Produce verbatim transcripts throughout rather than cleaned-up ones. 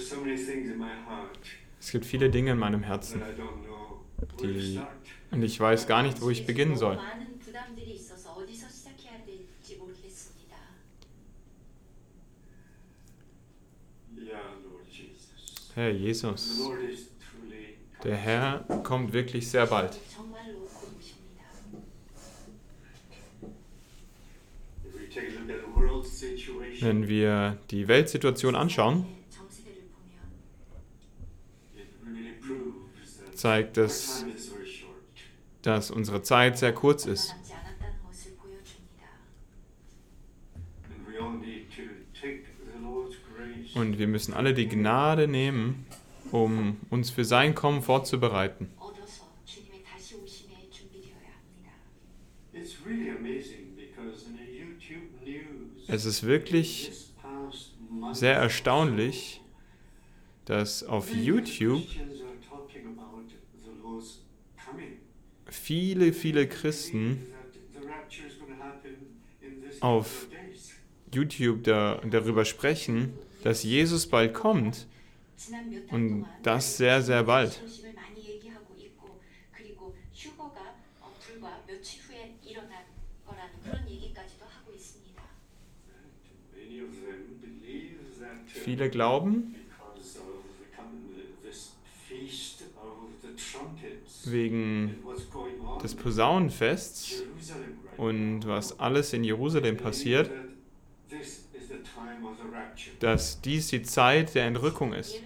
Es gibt viele Dinge in meinem Herzen, die, und ich weiß gar nicht, wo ich beginnen soll. Herr Jesus, der Herr kommt wirklich sehr bald. Wenn wir die Weltsituation anschauen, zeigt es, dass unsere Zeit sehr kurz ist. Und wir müssen alle die Gnade nehmen, um uns für sein Kommen vorzubereiten. Es ist wirklich sehr erstaunlich, dass auf YouTube viele, viele Christen auf YouTube da, darüber sprechen, dass Jesus bald kommt und das sehr, sehr bald. Viele glauben, wegen des Posaunenfests und was alles in Jerusalem passiert, dass dies die Zeit der Entrückung ist.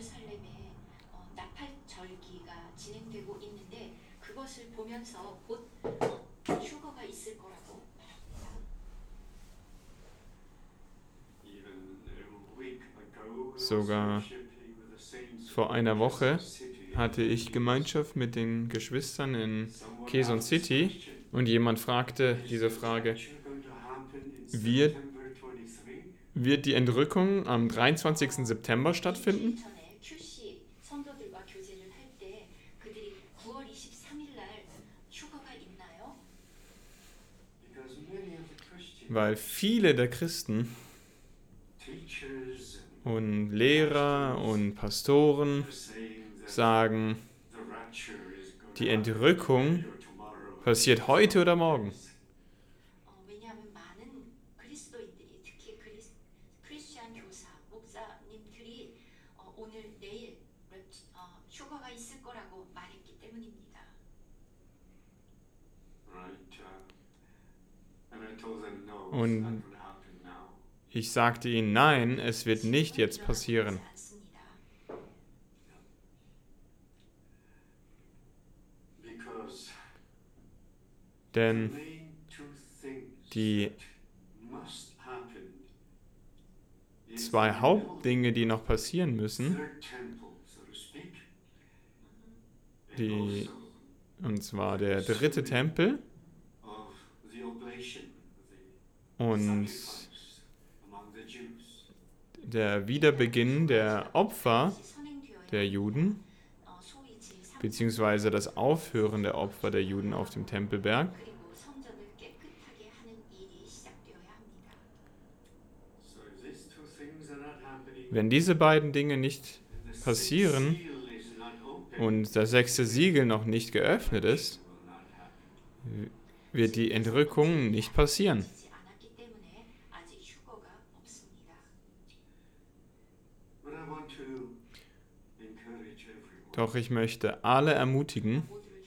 Sogar vor einer Woche hatte ich Gemeinschaft mit den Geschwistern in Quezon City und jemand fragte diese Frage: Wird, wird die Entrückung am dreiundzwanzigsten September stattfinden? Weil viele der Christen und Lehrer und Pastoren sagen, die Entrückung passiert heute oder morgen. Und ich sagte ihnen, nein, es wird nicht jetzt passieren. Denn die zwei Hauptdinge, die noch passieren müssen, die, und zwar der dritte Tempel und der Wiederbeginn der Opfer der Juden, beziehungsweise das Aufhören der Opfer der Juden auf dem Tempelberg. Wenn diese beiden Dinge nicht passieren und das sechste Siegel noch nicht geöffnet ist, wird die Entrückung nicht passieren. Doch ich möchte alle ermutigen,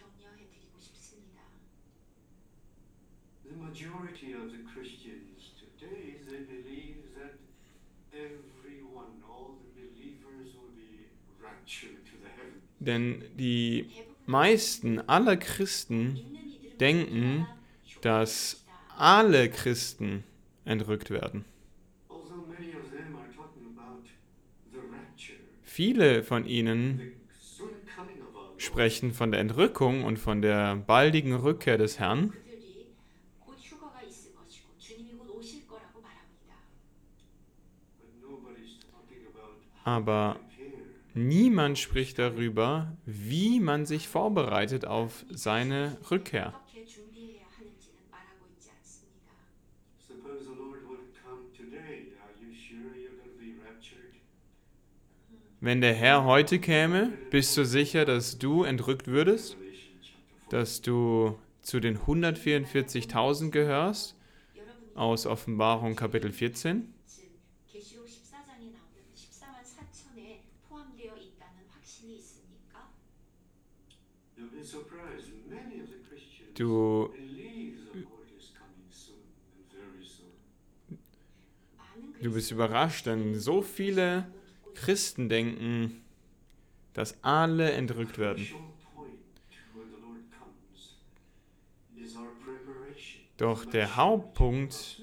denn die meisten aller Christen denken, dass alle Christen entrückt werden. Viele von ihnen sprechen von der Entrückung und von der baldigen Rückkehr des Herrn. Aber niemand spricht darüber, wie man sich vorbereitet auf seine Rückkehr. Wenn der Herr heute käme, bist du sicher, dass du entrückt würdest? Dass du zu den hundertvierundvierzigtausend gehörst aus Offenbarung Kapitel vierzehn? Du, du bist überrascht, denn so viele Christen denken, dass alle entrückt werden. Doch der Hauptpunkt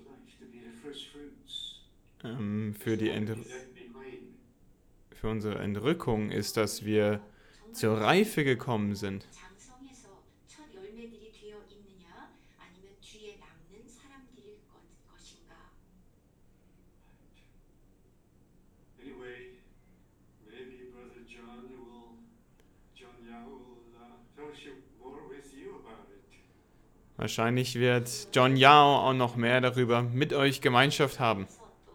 ähm, für, die Ent- für unsere Entrückung ist, dass wir zur Reife gekommen sind. Wahrscheinlich wird John Yao auch noch mehr darüber mit euch Gemeinschaft haben.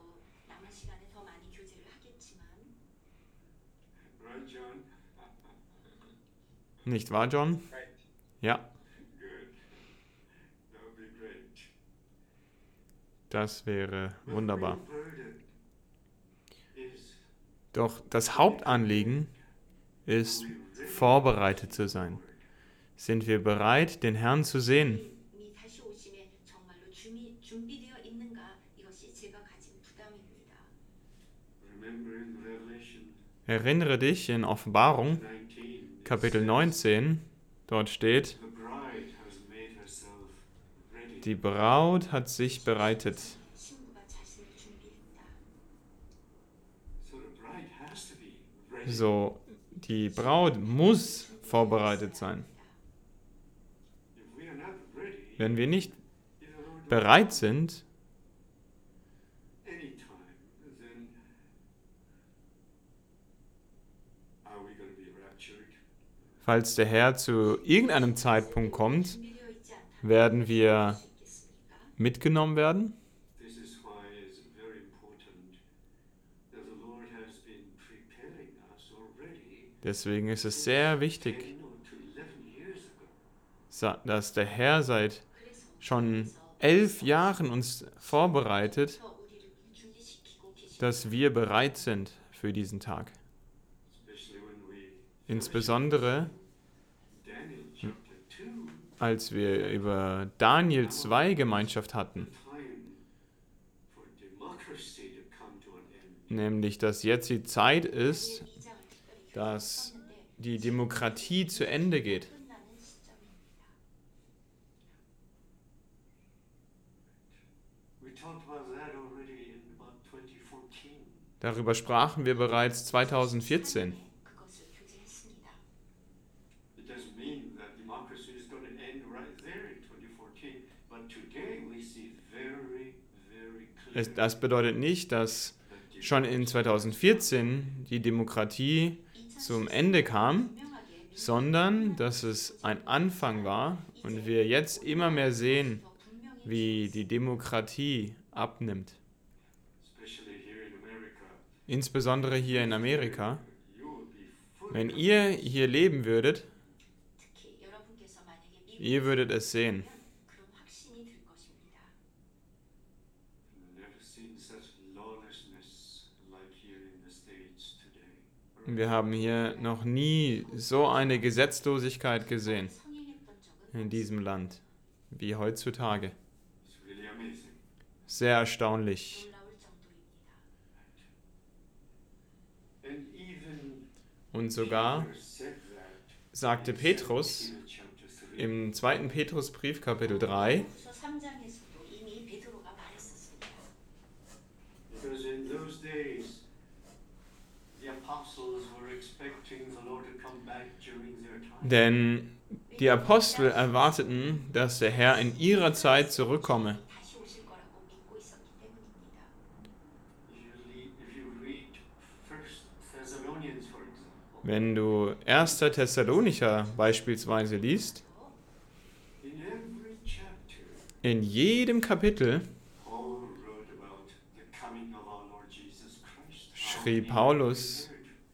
Nicht wahr, John? Ja, das wäre wunderbar. Doch das Hauptanliegen ist, vorbereitet zu sein. Sind wir bereit, den Herrn zu sehen? Erinnere dich in Offenbarung, Kapitel neunzehn, dort steht, die Braut hat sich bereitet. So, die Braut muss vorbereitet sein. Wenn wir nicht bereit sind, falls der Herr zu irgendeinem Zeitpunkt kommt, werden wir mitgenommen werden. Deswegen ist es sehr wichtig, dass der Herr seit schon elf Jahren uns vorbereitet, dass wir bereit sind für diesen Tag. Insbesondere, als wir über Daniel zwei Gemeinschaft hatten, nämlich, dass jetzt die Zeit ist, dass die Demokratie zu Ende geht. Darüber sprachen wir bereits zweitausendvierzehn. Es, das bedeutet nicht, dass schon in zweitausendvierzehn die Demokratie zum Ende kam, sondern dass es ein Anfang war und wir jetzt immer mehr sehen, wie die Demokratie abnimmt. Insbesondere hier in Amerika. Wenn ihr hier leben würdet, ihr würdet es sehen. Wir haben hier noch nie so eine Gesetzlosigkeit gesehen in diesem Land wie heutzutage. Sehr erstaunlich. Und sogar sagte Petrus im zweiten Petrusbrief, Kapitel drei, denn die Apostel erwarteten, dass der Herr in ihrer Zeit zurückkomme. Wenn du erster Thessalonicher beispielsweise liest, in jedem Kapitel schrieb Paulus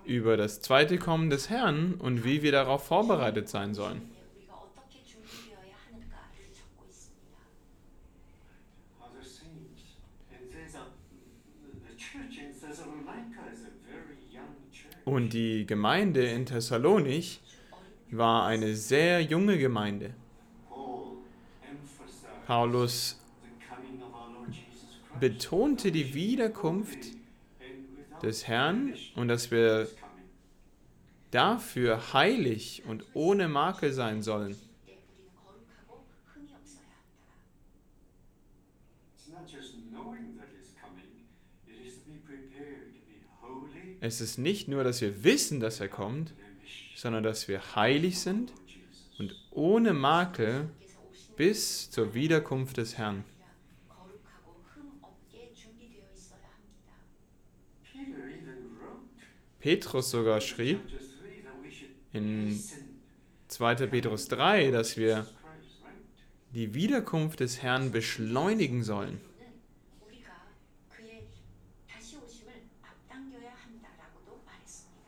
über das zweite Kommen des Herrn und wie wir darauf vorbereitet sein sollen. 우리가 어떻게 준비되어야 하는가를 적고 있습니다. Other saints, and Thessa- the church in Thessalonica is a very young church. Und die Gemeinde in Thessalonich war eine sehr junge Gemeinde. Paul emphasized Paulus the coming of our Lord Jesus Christ. betonte die Wiederkunft And without des Herrn und dass wir his coming. dafür heilig und ohne Makel sein sollen. 때 우리는 거룩하고 흠이 없어야 한다. It's not just knowing that he's coming, it is to be prepared to be holy Es ist nicht nur, dass wir wissen, dass er kommt, and ambitious. sondern dass wir heilig sind Lord Jesus. und ohne Makel 께서 오시는 bis zur Wiederkunft des Herrn. 아니라 거룩하고 흠 없게 준비되어 있어야 합니다. Peter even wrote Petrus sogar schrieb chapter three that we should in hasten zweiter Petrus drei, dass wir Jesus Christ, right? die Wiederkunft des Herrn beschleunigen sollen. 베드로는 우리가 그의 다시 오심을 앞당겨야 한다라고도 말했습니다.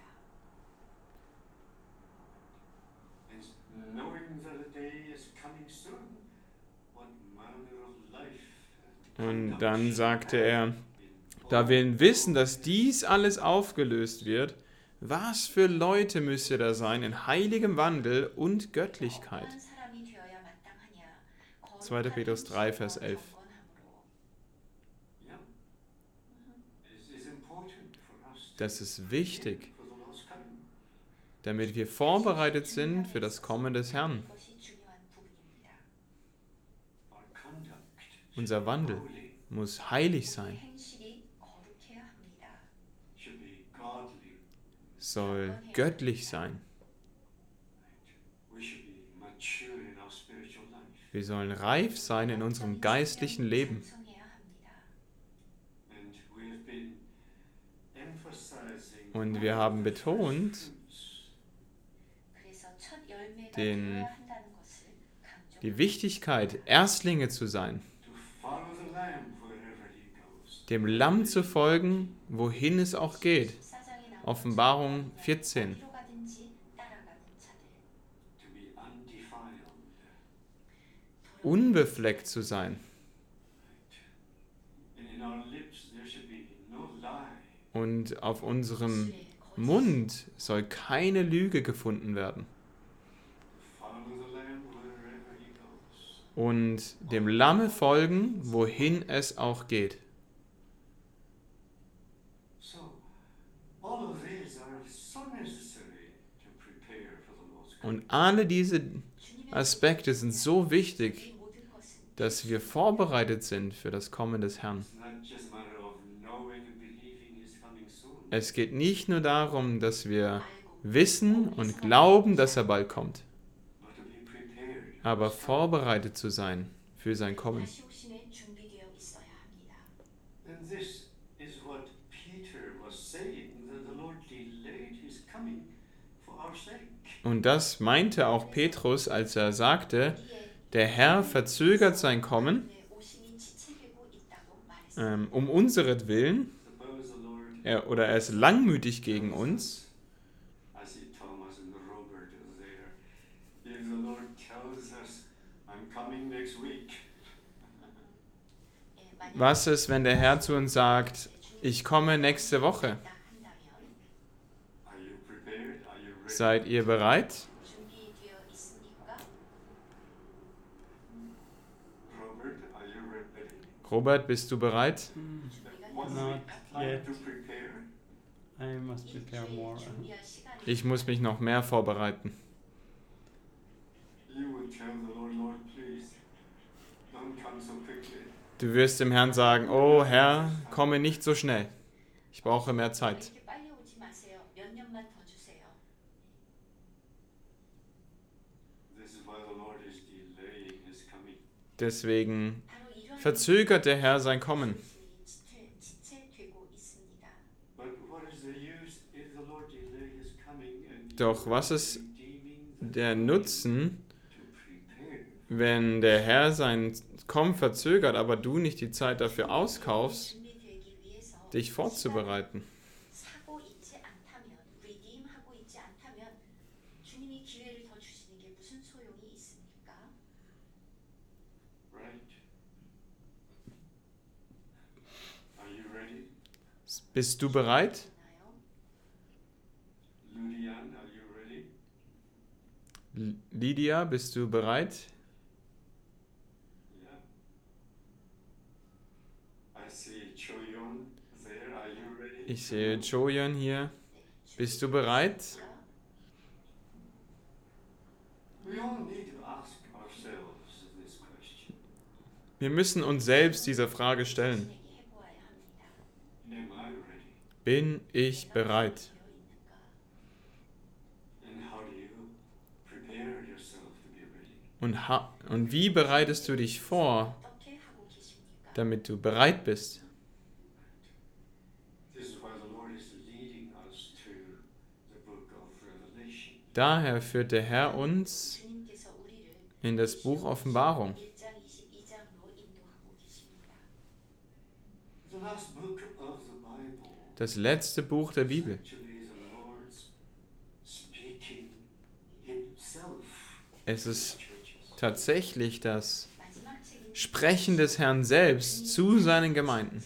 And knowing that a day is coming soon, what manner of life Und dann sagte er, da wir wissen, dass dies alles aufgelöst wird, was für Leute müsst ihr da sein in heiligem Wandel und Göttlichkeit? 어떠한 사람이 되어야 마땅하냐? zweiter Petrus drei, Vers elf. Yeah. It is important for us to Das ist wichtig, for the Lord's coming. damit wir vorbereitet sind für das Kommen des Herrn. 이것이 중요한 부분입니다. Our conduct should Unser be Wandel holy, muss heilig 우리의 sein, 행실이 거룩해야 합니다. should be godly. soll göttlich sein. We should be mature in our spiritual life. Wir sollen reif sein in unserem geistlichen Leben. 성해야 합니다. And we have been emphasizing Und wir haben betont, fruits. 그래서 첫 열매가 den- 되어야 한다는 것을 강조. die Wichtigkeit, Erstlinge zu sein, To follow the Lamb wherever he goes. dem Lamm zu folgen, wohin es auch geht. 십사장에 나오는 Offenbarung vierzehn. 어디로 가든지 따라가는 자들. To be undefiled. Unbefleckt zu sein And in our lips there should be no lie. und auf unserem Mund soll keine Lüge gefunden werden. Follow the Lamb wherever he goes. Und dem Lamme folgen, wohin es auch geht. So, all of these are so necessary to prepare for the Lord's coming. Und alle diese Aspekte sind so wichtig, 이 모든 것은 dass wir vorbereitet sind für das Kommen des Herrn. It's not just a matter of knowing and believing he's coming soon. Es geht nicht nur darum, dass wir wissen und glauben, dass er bald kommt, But to be prepared. aber vorbereitet zu sein für sein Kommen. 다시 오심에 준비되어 있어야 합니다. And this is what Peter was saying, that the Lord delayed his coming for our sake. Und das meinte auch Petrus, als er sagte, der Herr verzögert sein Kommen 내 오심이 지체되고 있다고 말했습니다. ähm, um unseretwillen, Suppose the Lord, er, oder er ist langmütig gegen uns. I see Thomas and Robert there. If the Lord tells us, I'm coming next week, 예, 만약 Was ist, wenn der Herr zu uns sagt, ich komme nächste Woche? 한다면 are you prepared? Are you ready? Seid ihr bereit? 준비되어 있습니까? Robert, are you ready? Robert, bist du bereit? One Not week time yet. to prepare. I must prepare more. 준비할 시간이 Ich muss mich noch mehr vorbereiten. You will tell the Lord, Lord, please, don't come so quickly. Du wirst dem Herrn sagen, oh Herr, komme nicht so schnell. Ich brauche mehr Zeit. 이렇게 빨리 오지 마세요. 몇 년만 더 주세요. This is why the Lord is delaying his coming. Deswegen 바로 이런 verzögert der Herr sein Kommen. 지체, 지체되고 있습니다. But what is the use if the Lord delay his coming and Doch you was are ist redeeming the der time Nutzen, to prepare? wenn der Herr sein Kommen verzögert, aber du nicht die Zeit dafür auskaufst, 준비되기 위해서 dich vorzubereiten? 사고 있지 않다면 우리 Bist du bereit? Ludian, are you ready? L- Lydia, bist du bereit? Yeah. I see Choyon there. Are you ready? Ich sehe Choyon hier. Bist du bereit? We all need to ask ourselves this question. Wir müssen uns selbst diese Frage stellen. Am I ready? Bin ich bereit? And how do you prepare yourself to be ready? Und, ha- und wie bereitest du dich vor, damit du bereit bist? This is why the Lord is leading us to the book of Revelation. Daher führt der Herr uns in das Buch Offenbarung, The last book of the Bible das letzte Buch der Bibel. actually is the Lord's speaking himself Es ist to churches. tatsächlich das Sprechen des Herrn selbst zu seinen Gemeinden.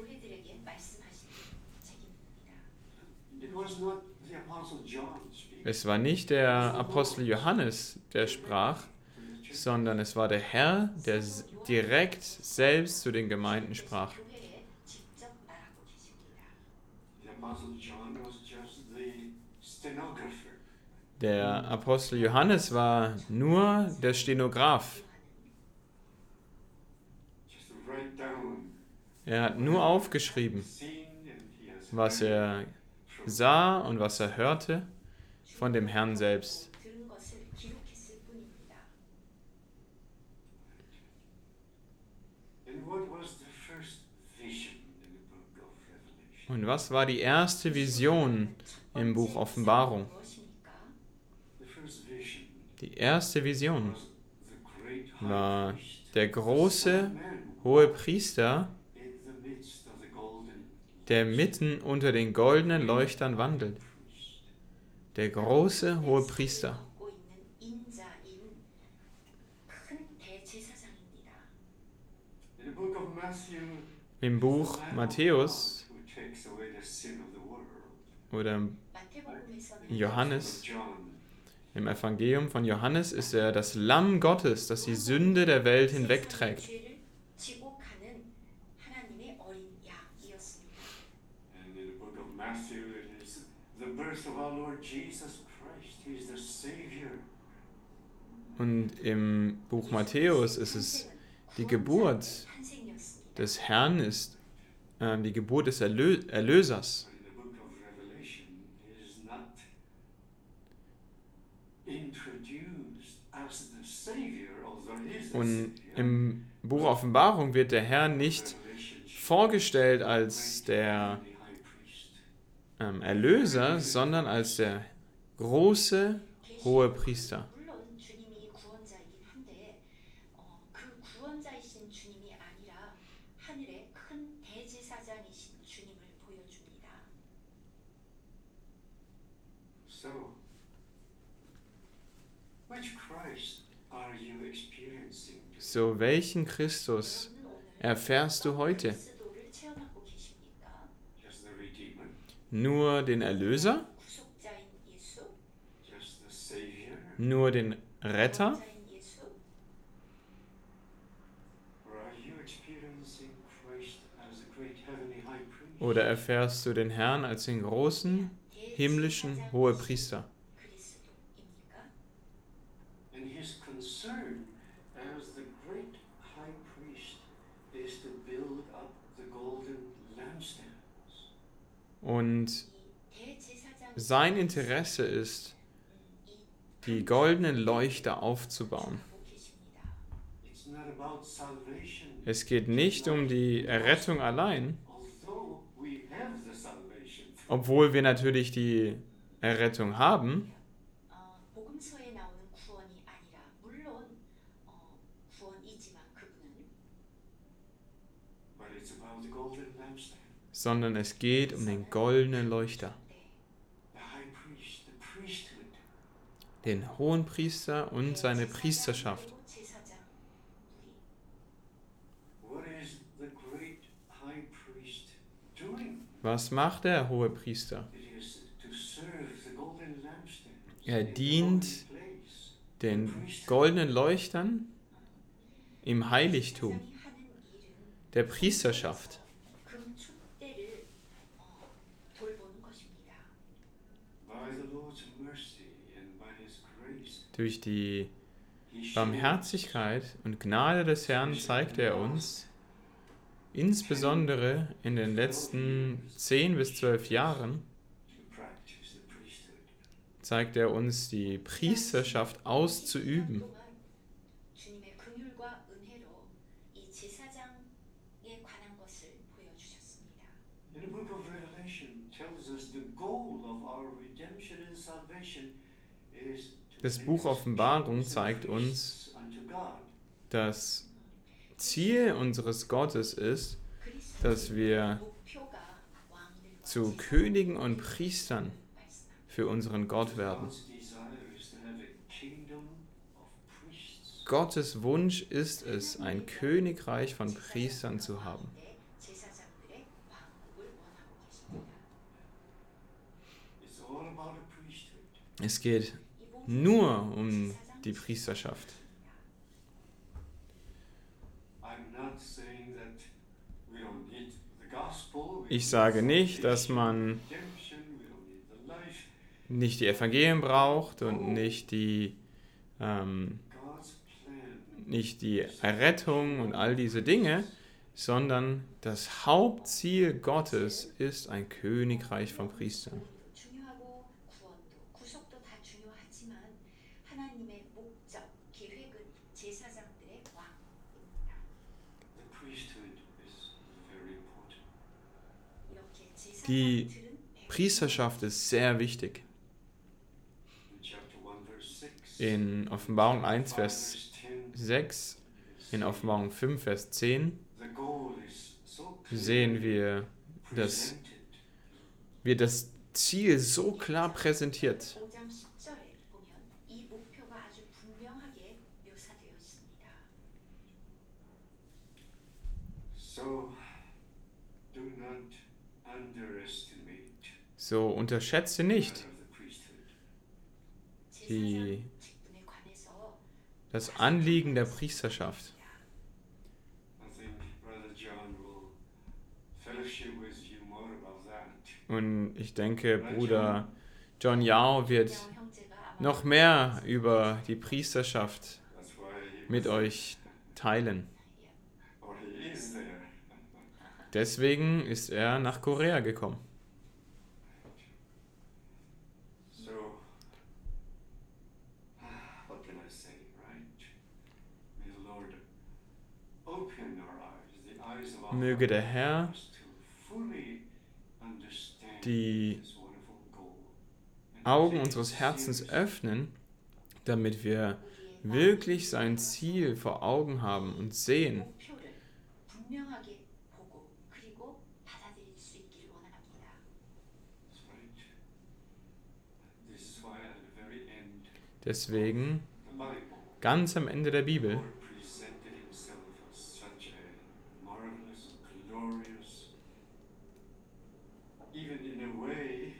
It was not the Apostle John speaking Es war nicht der Apostel Johannes, der sprach, to the church. sondern es war der Herr, der s- direkt selbst zu den Gemeinden sprach. The Apostle John was just the stenographer. Der Apostel Johannes war nur der Stenograf. Just to write down Er hat nur aufgeschrieben, seen and he has was heard er from sah und was er hörte von dem Herrn selbst. And what was the first vision in the book of Revelation? Und was war die erste Vision im Buch Offenbarung? The first vision Die erste Vision was the great war high priest, der the große Son of Man, hohe Priester, in the midst of the golden der mitten unter den goldenen Leuchtern wandelt. priest. Der große hohe Priester. In the book of Matthew, Im Buch the Lamb of Matthäus God who takes away the sin of the world. oder im In Johannes, John, im Evangelium von Johannes ist er das Lamm Gottes, das die Sünde der Welt hinwegträgt. and in the book of Matthew, it is the birth of our Lord Jesus Christ. He is the Savior. Und im Buch Matthäus ist es die Geburt des Herrn, ist äh, die Geburt des Erlö Erlösers. But in the book of Revelation, he is not introduced as the Savior, although he is the Und Savior. im Buch Offenbarung wird der Herr nicht Revelation vorgestellt als der the high priest. ähm, Erlöser, sondern als der große hohe Priester. 물론 주님이 구원자이긴 한데 어, 그 구원자이신 주님이 아니라 하늘의 큰 대제사장이신 주님을 보여줍니다. So, which Christ are you experiencing? So, welchen Christus 여러분 오늘 erfährst du heute? 그리스도를 체험하고 계십니까? Just the Redeemer? Nur den Erlöser? 구속자인 예수, Just the Savior? Nur den Retter? 구원자인 예수, Or are you experiencing Christ as a great heavenly high priest? Oder erfährst du den Herrn als den großen himmlischen Hohepriester? 그리스도입니까? And his concern as the great high priest is to build up the golden lampstands. Und 이 대제사장 sein Interesse ist, die goldenen Leuchter aufzubauen. 하고 계십니다. It's not about salvation. Es geht nicht um die Errettung allein, Although we have the salvation. obwohl wir natürlich die Errettung haben, 어, 복음서에 나오는 구원이 아니라 물론 어, 구원이지만 그분은 But it's about the golden lampstand. sondern es geht um den goldenen Leuchter, 네, The high priest, the priesthood. den Hohenpriester und seine Priesterschaft. 그리고 제사장 우리 What is the great high priest doing? Was Was macht der Hohepriester? It is to serve the golden lampstands. Er in the dient holy place. den goldenen Leuchtern im Heiligtum, 제사장이 하는 일은 der Priesterschaft. 금축대를 어, 돌보는 것입니다. By the Lord's mercy and by his grace, Durch die he showed Barmherzigkeit und Gnade des Herrn zeigt er uns, insbesondere in den letzten zehn bis zwölf Jahren, to practice the priesthood. zeigt er uns die Priesterschaft auszuüben. 동안 주님의 긍휼과 은혜로 이 제사장에 관한 것을 보여주셨습니다. In the book of Revelation tells us the goal of our redemption and salvation is to Das make Buch us Offenbarung priests zeigt and uns, priests unto God. das Ziel unseres Gottes ist, dass wir 목표가 왕들과 zu 제사장들의 Königen und Priestern 말씀합니다. für unseren Gott werden. God's desire is to have a kingdom of priests. Gottes Wunsch ist es, ein Königreich von Priestern zu haben. 제사장들의 왕국을 원하고 계십니다. It's all about a priesthood. Es geht 이 모든 nur um 제사장 die Priesterschaft. I'm not saying that we don't need the gospel. we Ich don't sage need nicht, dass man redemption, we don't need the life. nicht die Evangelien braucht und nicht die, ähm, God's plan nicht die Errettung und all diese Dinge, sondern das Hauptziel Gottes ist ein Königreich von Priestern. 중요하고 구원도 구속도 다 중요하지만 하나님의 목적 계획은 제사장들의 왕입니다. the priesthood is very important. 이렇게 Die 제사장들은 Priesterschaft ist sehr wichtig. In chapter one, verse six, In Offenbarung eins, five, Vers verse ten, sechs, it is in said, Offenbarung fünf, Vers zehn the goal is so sehen clearly wir, dass presented. wird das Ziel so klar präsentiert. 오 장 십 절에 보면 이 목표가 아주 분명하게 묘사되어 있습니다. So do not underestimate So unterschätze nicht that of the priesthood. die, 제사장 직분에 관해서 das Anliegen der Priesterschaft. I think Brother John will fellowship with you more about that. Und ich denke, Bruder John Yao wird 양 형제가 아마 noch mehr über die Priesterschaft That's why he mit was euch teilen. or he is there. Deswegen ist er nach Korea gekommen. So what can I say, right? May the Lord open our eyes, the eyes of our Möge der Herr hearts to fully understand die this wonderful goal. and Augen take it unseres Herzens seriously. öffnen, damit wir 우리의 wirklich sein Ziel vor Augen haben und sehen. 목표를 분명하게 보고 그리고 받아들일 수 있기를 원합니다. That's right. This is why at the very end Deswegen, the Bible, ganz am Ende der the Bibel, Lord presented himself as such a marvelous, glorious, even in a way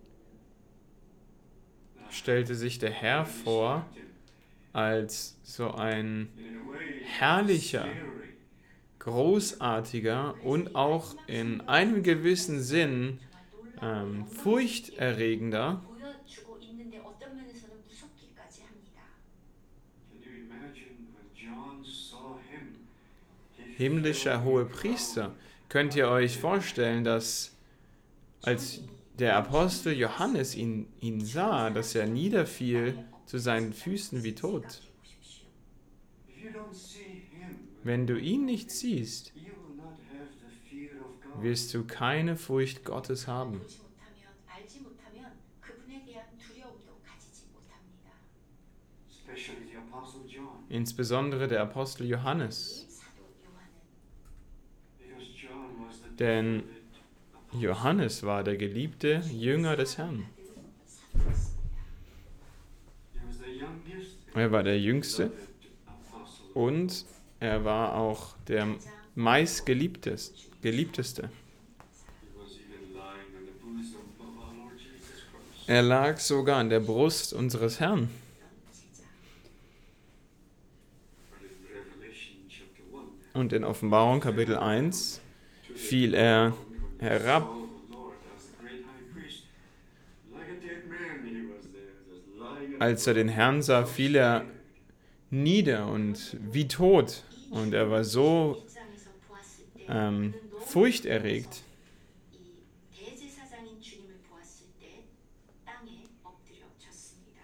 that stellte sich der Herr vor als so ein in a way herrlicher, scary, großartiger und auch in einem gewissen Sinn 정말 놀라운 ähm, 영광스럽게 furchterregender. 보여주고 있는데 어떤 면에서는 무섭기까지 합니다. Can you imagine when John saw him? He Himmlischer fell Hohepriester. Könnt ihr euch vorstellen, dass als der Apostel Johannes ihn, ihn sah, dass er niederfiel zu seinen Füßen wie tot? If you don't see him, Wenn du ihn nicht siehst, you will not have the fear of God. wirst du keine Furcht Gottes haben. 보지 못하면 알지 못하면 그분에 대한 두려움도 가지지 못합니다. Especially the Apostle John, Insbesondere der Apostel Johannes. 이 사도 요한은 because John was the Denn beloved apostle. Johannes war der geliebte Jünger des Herrn. 사도였습니다. He was the youngest Er war der Jüngste beloved apostle. und er war auch der meistgeliebteste. Geliebteste. He was even Er lag sogar an der Brust unseres Herrn. 제자. But in Revelation chapter one, Und in Offenbarung Kapitel eins fiel er herab. saw the Lord as the great high priest, like a dead man he was there, just lying. Als er den Herrn sah, fiel er nieder und wie tot. Und er war so 입장에서 보았을 때 ähm, 그는 너무 furchterregt. 이 대제사장인 주님을 보았을 때 땅에 엎드려 졌습니다.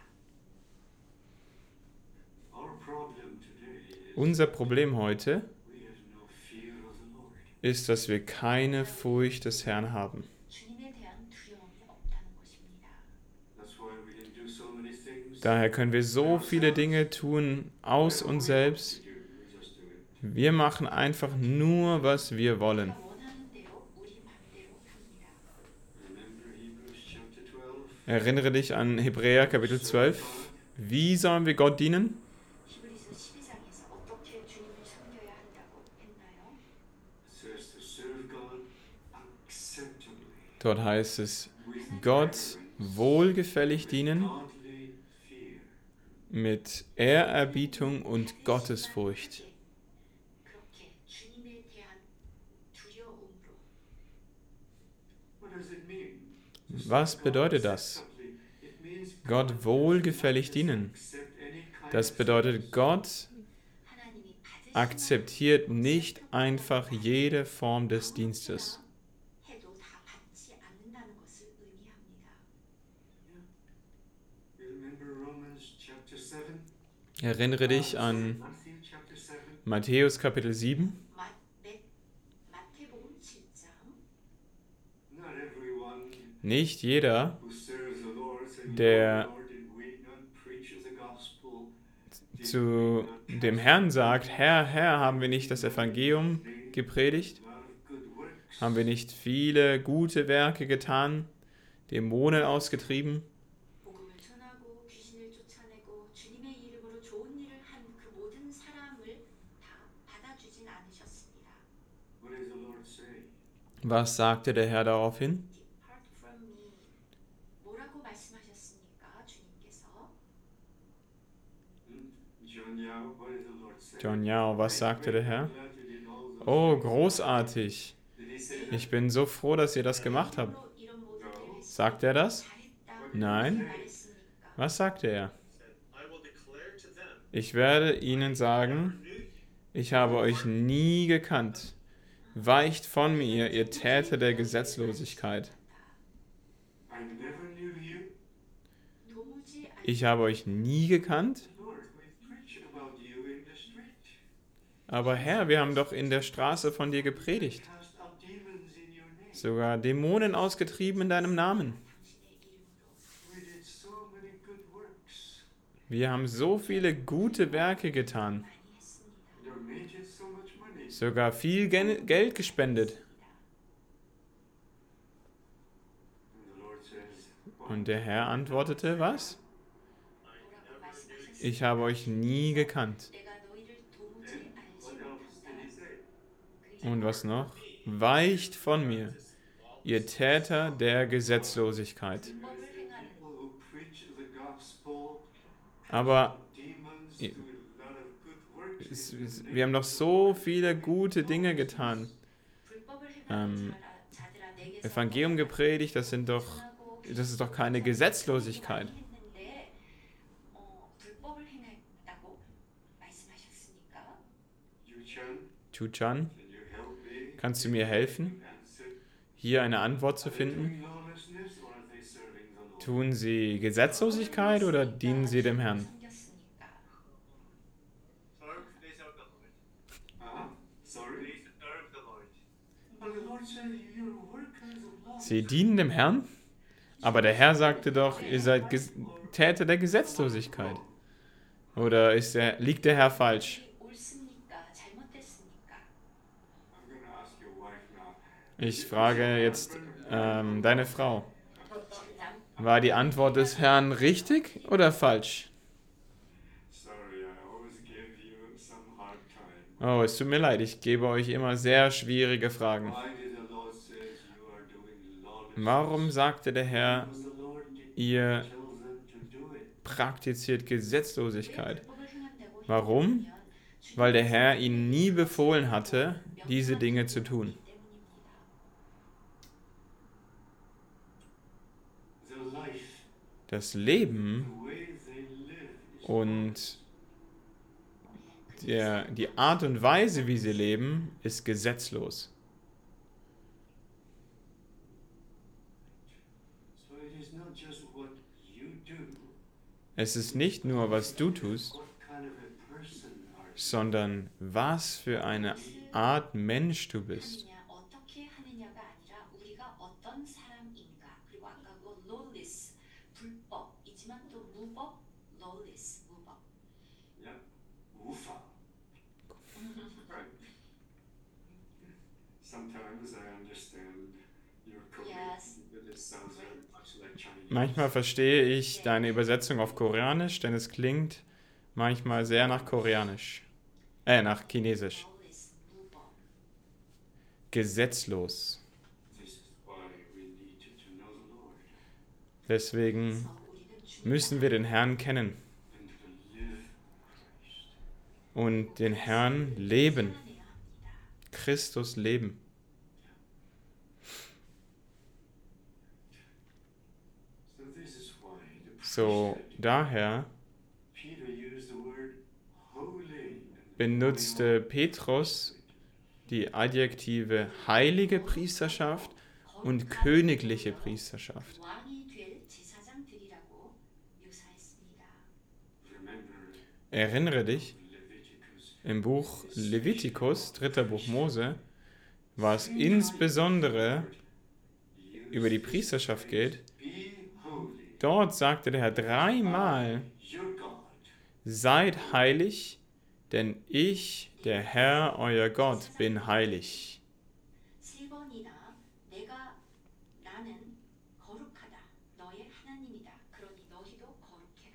Our problem today is Unser Problem heute we have no fear of the Lord. ist, dass wir keine Furcht des Herrn haben. 주님에 대한 두려움이 없다는 것입니다. That's why we can do so many things. Daher können wir so viele Dinge tun aus uns selbst. We just do it. Wir machen einfach nur, was wir wollen. 우리가 원하는 대로 우리 맘대로 합니다. Remember Hebrews chapter twelve? Erinnere dich an Hebräer Kapitel zwölf. Wie sollen wir Gott dienen? 히브리서 십이 장에서 어떻게 주님을 섬겨야 한다고 했나요? It says to serve God acceptably. Dort heißt es, With Gott reverence, wohlgefällig dienen godly fear. mit Ehrerbietung und Gottesfurcht. 그렇게 주님에 대한 두려움으로 What does it mean? Was bedeutet das? It means Gott wohlgefällig dienen. accept any kind Das of bedeutet, Gott 하나님이 받으시는 akzeptiert nicht einfach jede Form des Dienstes. 해도 다 받지 않는다는 것을 의미합니다. You remember Romans chapter seven? Erinnere dich an Matthew chapter seven? Matthäus Kapitel sieben. 마, 매, 마태복음 칠 장 Not everyone Nicht jeder, who serves the Lord says, Der Lord, did we not preach the gospel? Did zu we not dem Herrn sagt, Herr, Herr, haben wir nicht das Evangelium gepredigt? a lot of good works? Haben wir nicht viele gute Werke getan, Dämonen ausgetrieben? 복음을 전하고 귀신을 쫓아내고 주님의 이름으로 좋은 일을 한 그 모든 사람을 다 받아주진 않으셨습니다. What does the Lord say? Was sagte der Herr daraufhin? Depart from me. 뭐라고 말씀하셨습니까, 주님께서? Hmm? John Yao, what did the Lord say? John Yao, was sagte der Herr? Glad you did all those Oh, things. großartig. Did he say that? Ich bin so froh, dass ihr das gemacht habt. 이름으로 이런 모든 일을 했으니 Sagt er das? 잘했다. Nein. 말했습니까? Was sagte er? said, I will declare to them, Ich werde ihnen sagen, knew you. ich habe euch nie gekannt. Weicht von mir, ihr Täter der Gesetzlosigkeit. I never knew you. 도무지 알 Ich habe euch nie gekannt? Lord, we preached about you in the street. Aber Herr, wir haben doch in der Straße von dir gepredigt. Cast out demons in your name. Sogar Dämonen ausgetrieben in deinem Namen. 당신의 이름으로 We did so many good works. Wir haben so viele gute Werke getan. 많이 했습니다. Donated so much money. Sogar viel Gen Geld gespendet. And the Lord says, what? Und der Herr antwortete, was? 뭐라고 말씀하셨습니까? Ich habe euch nie gekannt. 내가 너희를 도무지 Then 알지 what else did he 못한다. say? Und was noch? Weicht von mir, ihr Täter der Gesetzlosigkeit. 불법을 행하는 People who preach the gospel, Aber demons Ja. do a lot of good works. es, in es, his name. wir haben doch so viele gute Dinge getan. 불법을 Ähm, 행하는 자라- 자들아 내게서 Evangelium gepredigt, das sind doch, 전하고 das ist doch keine Gesetzlosigkeit. 많이 했는데, 어, 불법을 행했다고 말씀하셨으니까 Yu-chan, Chu-chan, can you help me? kannst du mir helfen, Answer. hier eine Antwort zu Are they finden? doing lawlessness or are they serving the Lord? Tun sie Gesetzlosigkeit oder dienen sie dem Herrn? 섬겼으니까. Serve, they serve the Lord. Uh-huh. Sorry. They serve the Lord. But the Lord said you're workers of love. Sie dienen dem Herrn? Aber der Herr sagte doch, ihr seid Ges Täter der Gesetzlosigkeit. Oder ist der, liegt der Herr falsch? 옳습니까? 잘못됐습니까? I'm going to ask your wife now. Ich frage jetzt ähm, deine Frau. 남, War die Antwort des Herrn richtig oder falsch? Sorry, I always give you some hard time. Oh, es tut mir leid, ich gebe euch immer sehr schwierige Fragen. Why did the Lord say you are doing lawlessness? Warum sagte der Herr, Because the Lord did ihr tell them to do it. praktiziert Gesetzlosigkeit. 불법을 행한다고 Warum? 했다면 Weil der Herr ihnen nie befohlen hatte, diese Dinge zu tun. The life, Das Leben the way they live is und der, die Art und Weise, wie sie leben, ist gesetzlos. so it is not just what you do, Es ist nicht nur, was du tust, what kind of a person are you? sondern was für eine Art Mensch du bist. 하느냐, 어떻게 하느냐가 아니라 우리가 어떤 사람인가. 그리고 아까 그 lawless, 불법이지만 또 무법, lawless, 무법. Yeah, Ufa. Right. Sometimes I understand your Korean, Yes. but it sounds very much like Chinese. Manchmal verstehe ich deine Übersetzung auf Koreanisch, denn es klingt manchmal sehr nach Koreanisch. Äh, nach Chinesisch. lawless, 무법. Gesetzlos. This is why we need to, to know the Lord Deswegen 그래서 우리는 주님을 müssen wir den Herrn kennen and to live Christ. und den Herrn leben. 살아내야 합니다. Christus leben. So this is why the So, priesthood, daher Peter used the word holy. and benutzte Petrus die Adjektive heilige Priesterschaft und königliche Priesterschaft. 왕이 될 제사장들이라고 묘사했습니다. Remember Erinnere dich, Leviticus. im Buch Levitikus, dritter Buch Mose, was insbesondere über die Priesterschaft geht, Be holy, dort sagte der Herr dreimal, your God. seid heilig, denn ich, der Herr, euer Gott, bin heilig. 세 번이나 내가 나는 거룩하다. 너의 하나님이다. 그러니 너희도 거룩해라.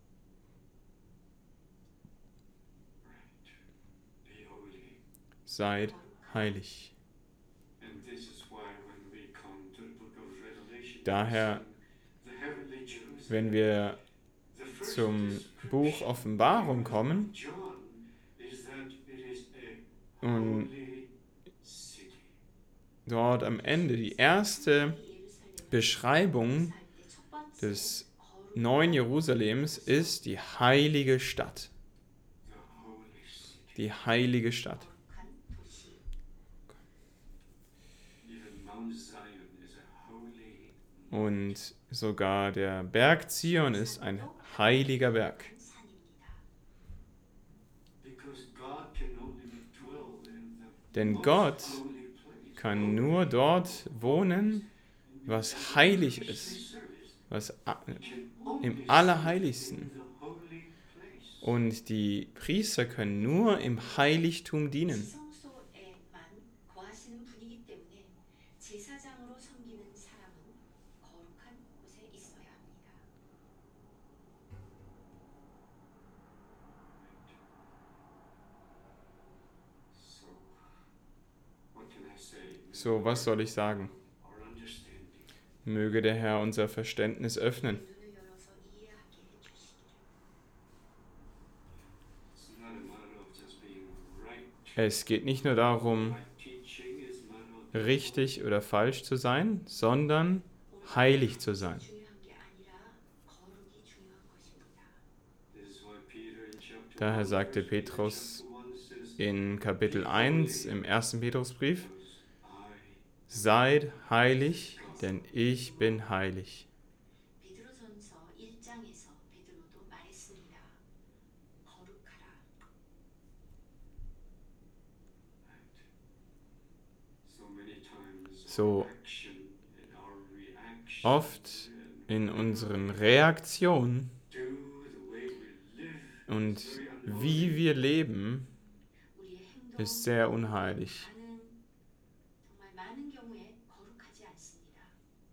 Right. Be holy. Seid heilig. And this is why when we come to the book of Revelation, Daher, the heavenly Jerusalem, wenn wir the first zum description Buch Offenbarung kommen of John is that it is a und holy city. dort am Ende die erste 예루살렘을 Beschreibung 살 때 첫 번째 des 거룩 neuen Jerusalems ist die heilige Stadt. The holy city. Die heilige Stadt. 거룩한 도시. Even Mount Zion is a holy Und sogar der Berg Zion ist ein heiliger Berg. 큰 산입니다. because God can only dwell in the Denn most Gott holy place. kann nur dort wohnen, was heilig ist, was a- Can only im sit Allerheiligsten. in the holy place. Und die Priester können nur im Heiligtum dienen. 지성소에만 거하시는 분이기 때문에 제사장으로 섬기는 사람은 거룩한 곳에 있어야 합니다. So, what can I say? So, was soll ich sagen? Our understanding. Möge der Herr unser Verständnis öffnen. 눈을 열어서 이해하게 해주시기를. It's not a matter of just being right. Es geht nicht nur darum, Right teaching is a matter of richtig oder falsch zu sein, sondern heilig zu sein. 중요한 게 아니라 거룩이 중요한 것입니다. This is why Peter in chapter Daher one, sagte verse- Petrus chapter one says, in Kapitel eins im ersten Petrusbrief, I seid heilig, denn ich bin heilig. 베드로전서 일 장에서 베드로도 말했습니다. 거룩하라. so many times So our action and our reaction Oft in unseren Reaktionen do the way we live und is very unholy. wie wir leben, 우리의 행동 ist sehr unheilig. 많은 정말 많은 경우에 거룩하지 않습니다.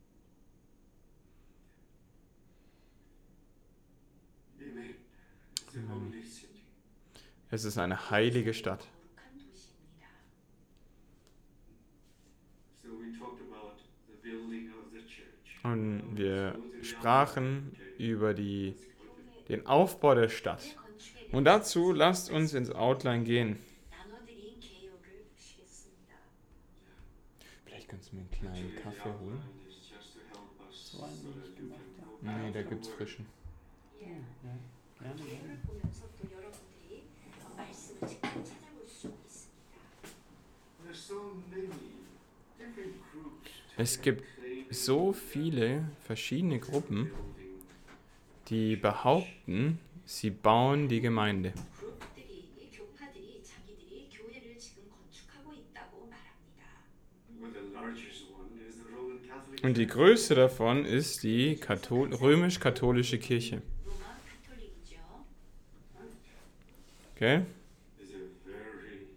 Amen. It's a holy city. Es ist eine heilige Stadt. 거룩한 도시입니다. So we talked about the building of the church. Und wir sprachen über die, den Aufbau der Stadt. Und dazu lasst uns ins Outline gehen. 나눠드린 개혁을 보시겠습니다. Vielleicht kannst du mir einen kleinen Kaffee holen? It's just to help us So einen, so wie that ich you gemacht can habe. go back Nee, da to gibt's work. frischen. 예. Ja, gerne, 개혁을 gerne. 보면서 또 여러분들이 말씀을 직접 찾아볼 수 있습니다. There's so many different groups Es gibt so viele verschiedene Gruppen, die behaupten, sie bauen die Gemeinde. 그룹들이, 교파들이 자기들이 교회를 지금 건축하고 있다고 말합니다. Well, the largest one is the Roman Catholic Und die Church. größte davon ist die Kathol- römisch-katholische Kirche. 로마 가톨릭이죠. Okay? Is a very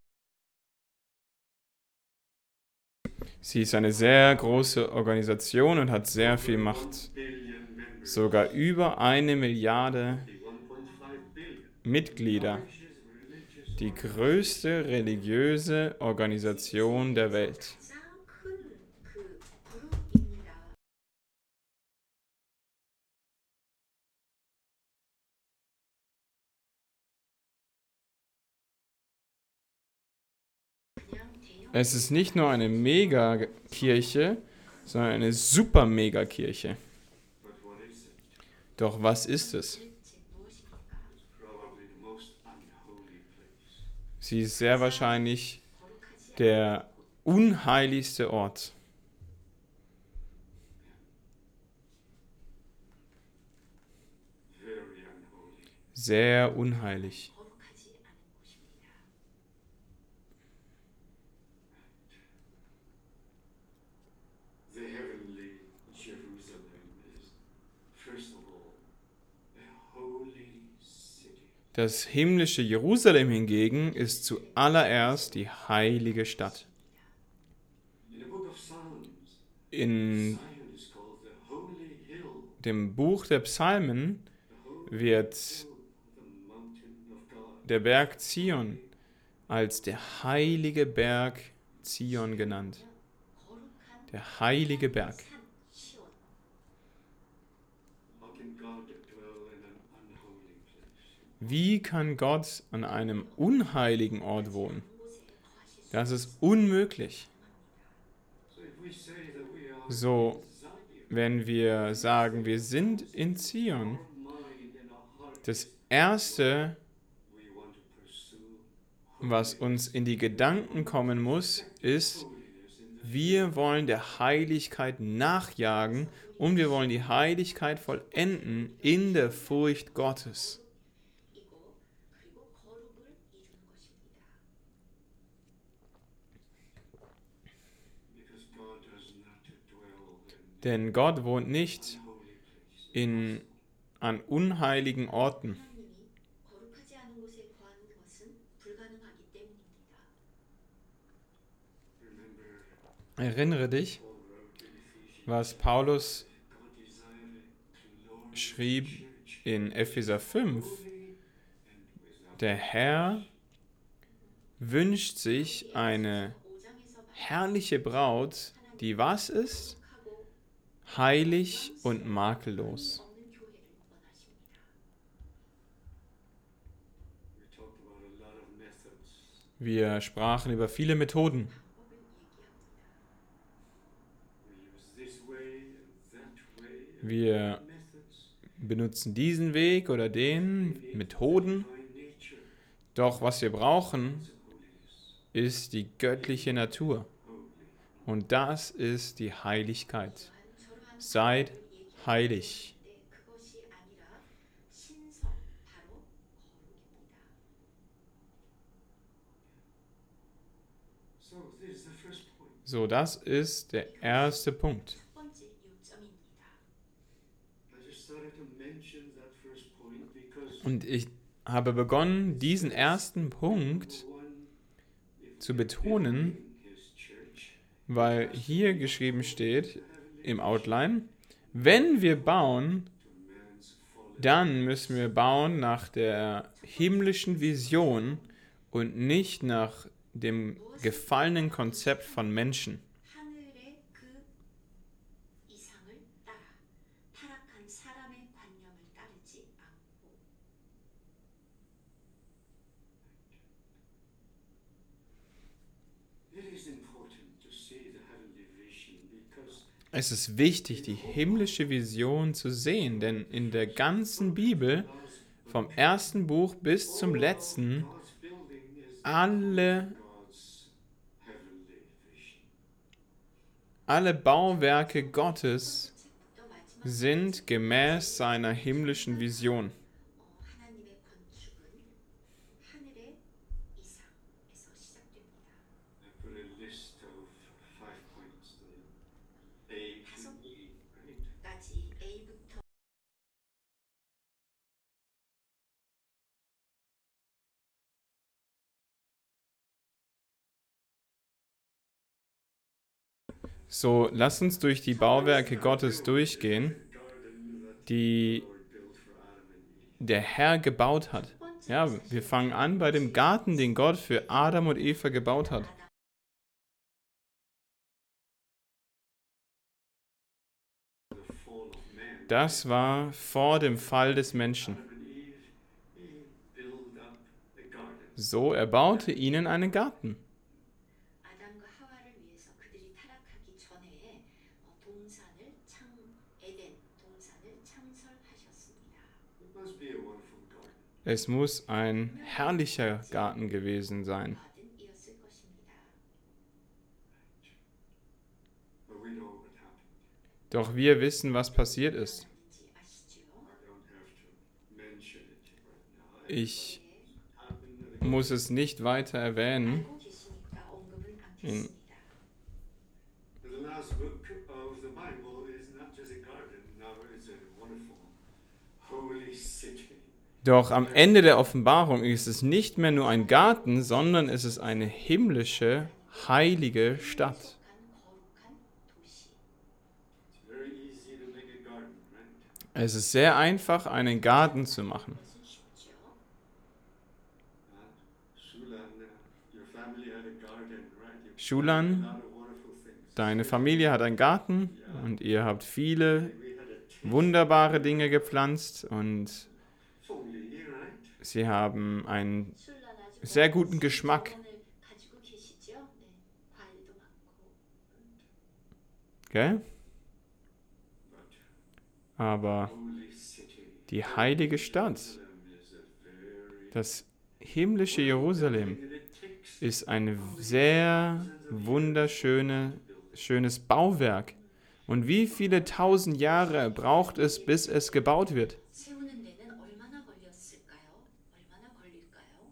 Sie ist eine sehr große Organisation und hat sehr viel Macht. billion members. Sogar über eine Milliarde The one point five billion. Mitglieder. Religious Die größte religiöse Organisation der Welt. 가장 큰 그 그룹입니다. 그냥 대형 Es ist nicht nur eine Megakirche, sondern eine Super-Megakirche. But what is it? Doch was ist es? 실제 무엇입니까? Probably the most unholy place. Sie ist sehr wahrscheinlich 거룩하지 der unheiligste Ort. Very unholy. Sehr unheilig. 거룩하지 않은 곳입니다. The heavenly Jerusalem is, first of all, a holy city. Das himmlische Jerusalem hingegen ist zuallererst die heilige Stadt. In the book of Psalms, In Zion is called the holy hill, dem Buch der Psalmen the holy wird hill, the mountain of God. der Berg Zion als der heilige Berg Zion genannt. 거룩한 Der heilige Berg. 산 시온. How can God dwell in an unholy place? Wie kann Gott an einem unheiligen Ort wohnen? 한 곳에 거하실 수 Das ist unmöglich. So if we say that we are So, in Zion, wenn wir sagen, wir sind in Zion, our mind and our heart, das Erste, we want to pursue was uns in die Gedanken kommen muss, ist, holiness in the wir wollen der Heiligkeit nachjagen und wir wollen die Heiligkeit vollenden in der Furcht Gottes. 이고 그리고 거룩을 이루는 것입니다. because God does not dwell in Denn Gott wohnt nicht unholy places. in, an unheiligen Orten. 하나님이 거룩하지 않은 곳에 거하는 것은 불가능하기 때문입니다. Remember, Erinnere dich, Paul wrote in Ephesians, was Paulus God desired glorious schrieb church, in Epheser fünf. holy and without Der Herr wünscht sich eine 오 장에서 herrliche Braut, die was ist? 거룩하고 Heilig und makellos. 없는 교회를 원하십니다. We talked about a lot of methods. Wir sprachen über viele Methoden. 방법을 얘기합니다. We use this way and that way. and Wir methods. benutzen diesen Weg oder den, Methoden. Divine nature, Doch was wir brauchen, the holiness, ist die göttliche Natur. holy. Und das ist die Heiligkeit. 이러한 Seid 서로한 얘기를 heilig. 하는데 그것이 아니라 신성, 바로 거룩입니다. So this is the first point. So, das ist der erste Punkt. 첫 번째 요점입니다. I just started to mention that first point because Und ich habe begonnen, diesen ersten Punkt number one, if zu we are betonen, building his church, weil hier geschrieben steht im Outline, wenn wir bauen, to man's fallen dann müssen wir bauen nach der himmlischen Vision und nicht nach dem gefallenen Konzept von Menschen. 하늘의 그 Es ist wichtig, die himmlische Vision zu sehen, denn in der ganzen Bibel, vom ersten Buch bis zum letzten, alle, alle Bauwerke Gottes sind gemäß seiner himmlischen Vision. 어, 하나님의 건축은 하늘의 이상에서 시작됩니다. I put a list of five points there. A to E, right? 까지 A부터 So, lass uns durch die Bauwerke Gottes durchgehen, die der Herr gebaut hat. Ja, wir fangen an bei dem Garten, den Gott für Adam und Eva gebaut hat. Das war vor dem Fall des Menschen. So, er baute ihnen einen Garten. 아담과 하와를 위해서 그들이 타락하기 전에 어, 동산을 창 에덴 동산을 창설하셨습니다. It must be a wonderful garden. Es muss ein herrlicher Garten gewesen sein. 가든이었을 것입니다. But we know what happened. Doch wir wissen, was passiert ist. 하는지 아시죠? I don't have to mention it right now. Ich It happened. muss es nicht weiter erwähnen. 알고 계시니까 언급은 인- 않겠습니다. The last book of the Bible is not just a garden, now it's a wonderful holy city. Doch am Ende der Offenbarung ist es nicht mehr nur ein Garten, sondern es ist eine himmlische, heilige Stadt. 속한 거룩한 도시. It's very easy to make a garden, right? Es ist sehr einfach, einen Garten zu machen. 그것은 쉽죠. Uh, Shulan, uh, your family had a garden, right? You Shulan, planted a lot of wonderful things. deine Familie hat einen Garten und ihr habt viele We had a taste wunderbare Dinge gepflanzt und only, right? sie haben einen 술란 아주 sehr guten Geschmack. 정원을 가지고 계시죠? 네, 과일도 많고. Gell? But Aber holy city. die heilige Stadt, Jerusalem is a very das himmlische Jerusalem, and it takes ist ein sehr wunderschönes schönes Bauwerk. Und wie viele tausend Jahre braucht es, bis es gebaut wird? 세우는 데는 얼마나 걸렸을까요? 얼마나 걸릴까요?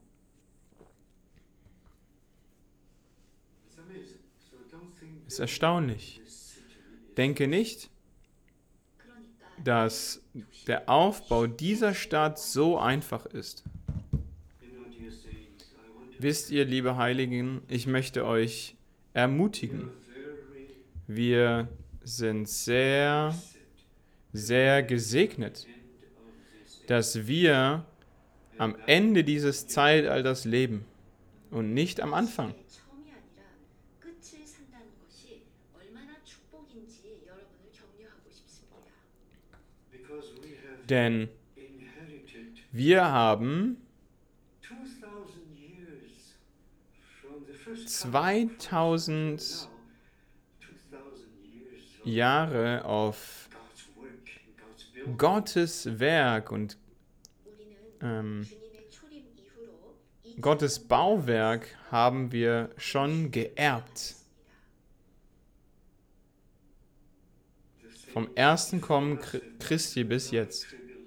it's amazing. So don't think Ist erstaunlich. this city is Denke nicht, 그러니까 dass der Aufbau dieser Stadt so einfach ist. you know dear saints, I want to Wisst ihr, liebe Heiligen, ich möchte euch ermutigen. very Wir sind sehr, sehr gesegnet, end of this dass wir am Ende dieses Zeitalters leben und nicht am Anfang. 처음이 아니라 끝을 산다는 것이 얼마나 축복인지 여러분을 격려하고 싶습니다. because we have Denn inherited wir haben two thousand years from the first zweitausend now, two thousand years of Jahre auf God's work, God's building. Gottes Werk und 우리는 ähm, 주님의 초림 이후로 Gottes Bauwerk haben wir schon geerbt. Vom ersten Kommen Chri- Christi bis jetzt.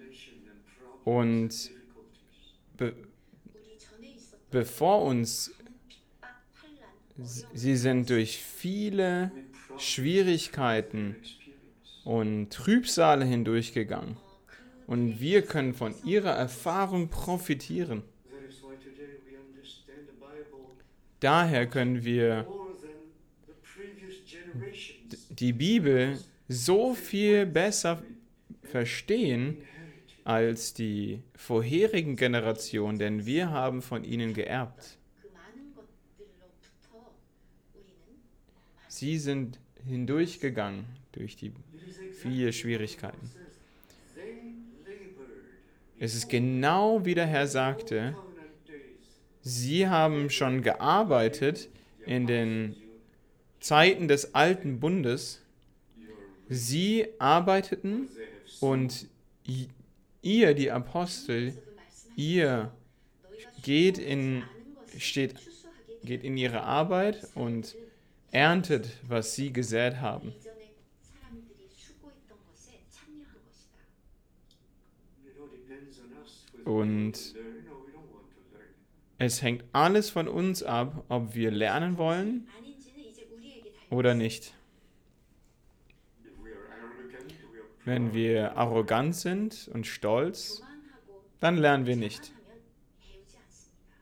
Und be 우리 전에 있었던 bevor uns, 핍박, 환란, s- 어려움, sie sind durch viele Schwierigkeiten und Trübsale hindurchgegangen. Und wir können von ihrer Erfahrung profitieren. That is why today we understand the Bible Daher können wir more than the previous generations die Bibel so viel besser verstehen inherited. als die vorherigen Generationen, denn wir haben von ihnen geerbt. 그 많은 것들로부터 우리는 Sie sind hindurchgegangen durch die It is exactly viele Schwierigkeiten. what it says. They labored Es ist genau wie der Herr sagte, covenant days. sie haben schon gearbeitet in den Zeiten des alten Bundes Your Sie arbeiteten und i- ihr, die Apostel, ihr geht in, steht, geht in ihre Arbeit und erntet, was sie gesät haben. 이전에 사람들이 수고했던 것에 참여한 것이다. It all depends on us whether Und we learn or we don't want to learn. es hängt alles von uns ab, ob wir lernen wollen 아닌지는 이제 우리에게 달려 oder nicht. If we are arrogant, we are Wenn proud, wir arrogant sind und stolz, 교만하고 dann lernen wir nicht. 자만하면 배우지 않습니다.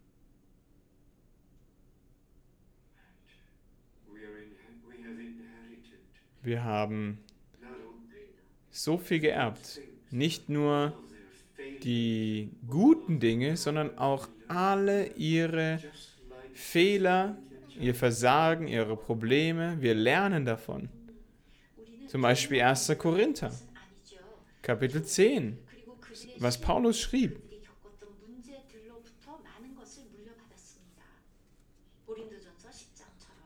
we are in, we have inherited Wir haben not only so viel geerbt. Nicht nur all their failures, die guten Dinge, sondern auch alle ihre just like Fehler, ihr Versagen, ihre Probleme. Wir lernen davon. 우리는 Zum Beispiel erster Korinther, 것은 아니죠. Kapitel zehn, 그리고 그들의 was Paulus schrieb. 그들이 겪었던 문제들로부터 많은 것을 물려받았습니다. 고린도전서 십 장처럼.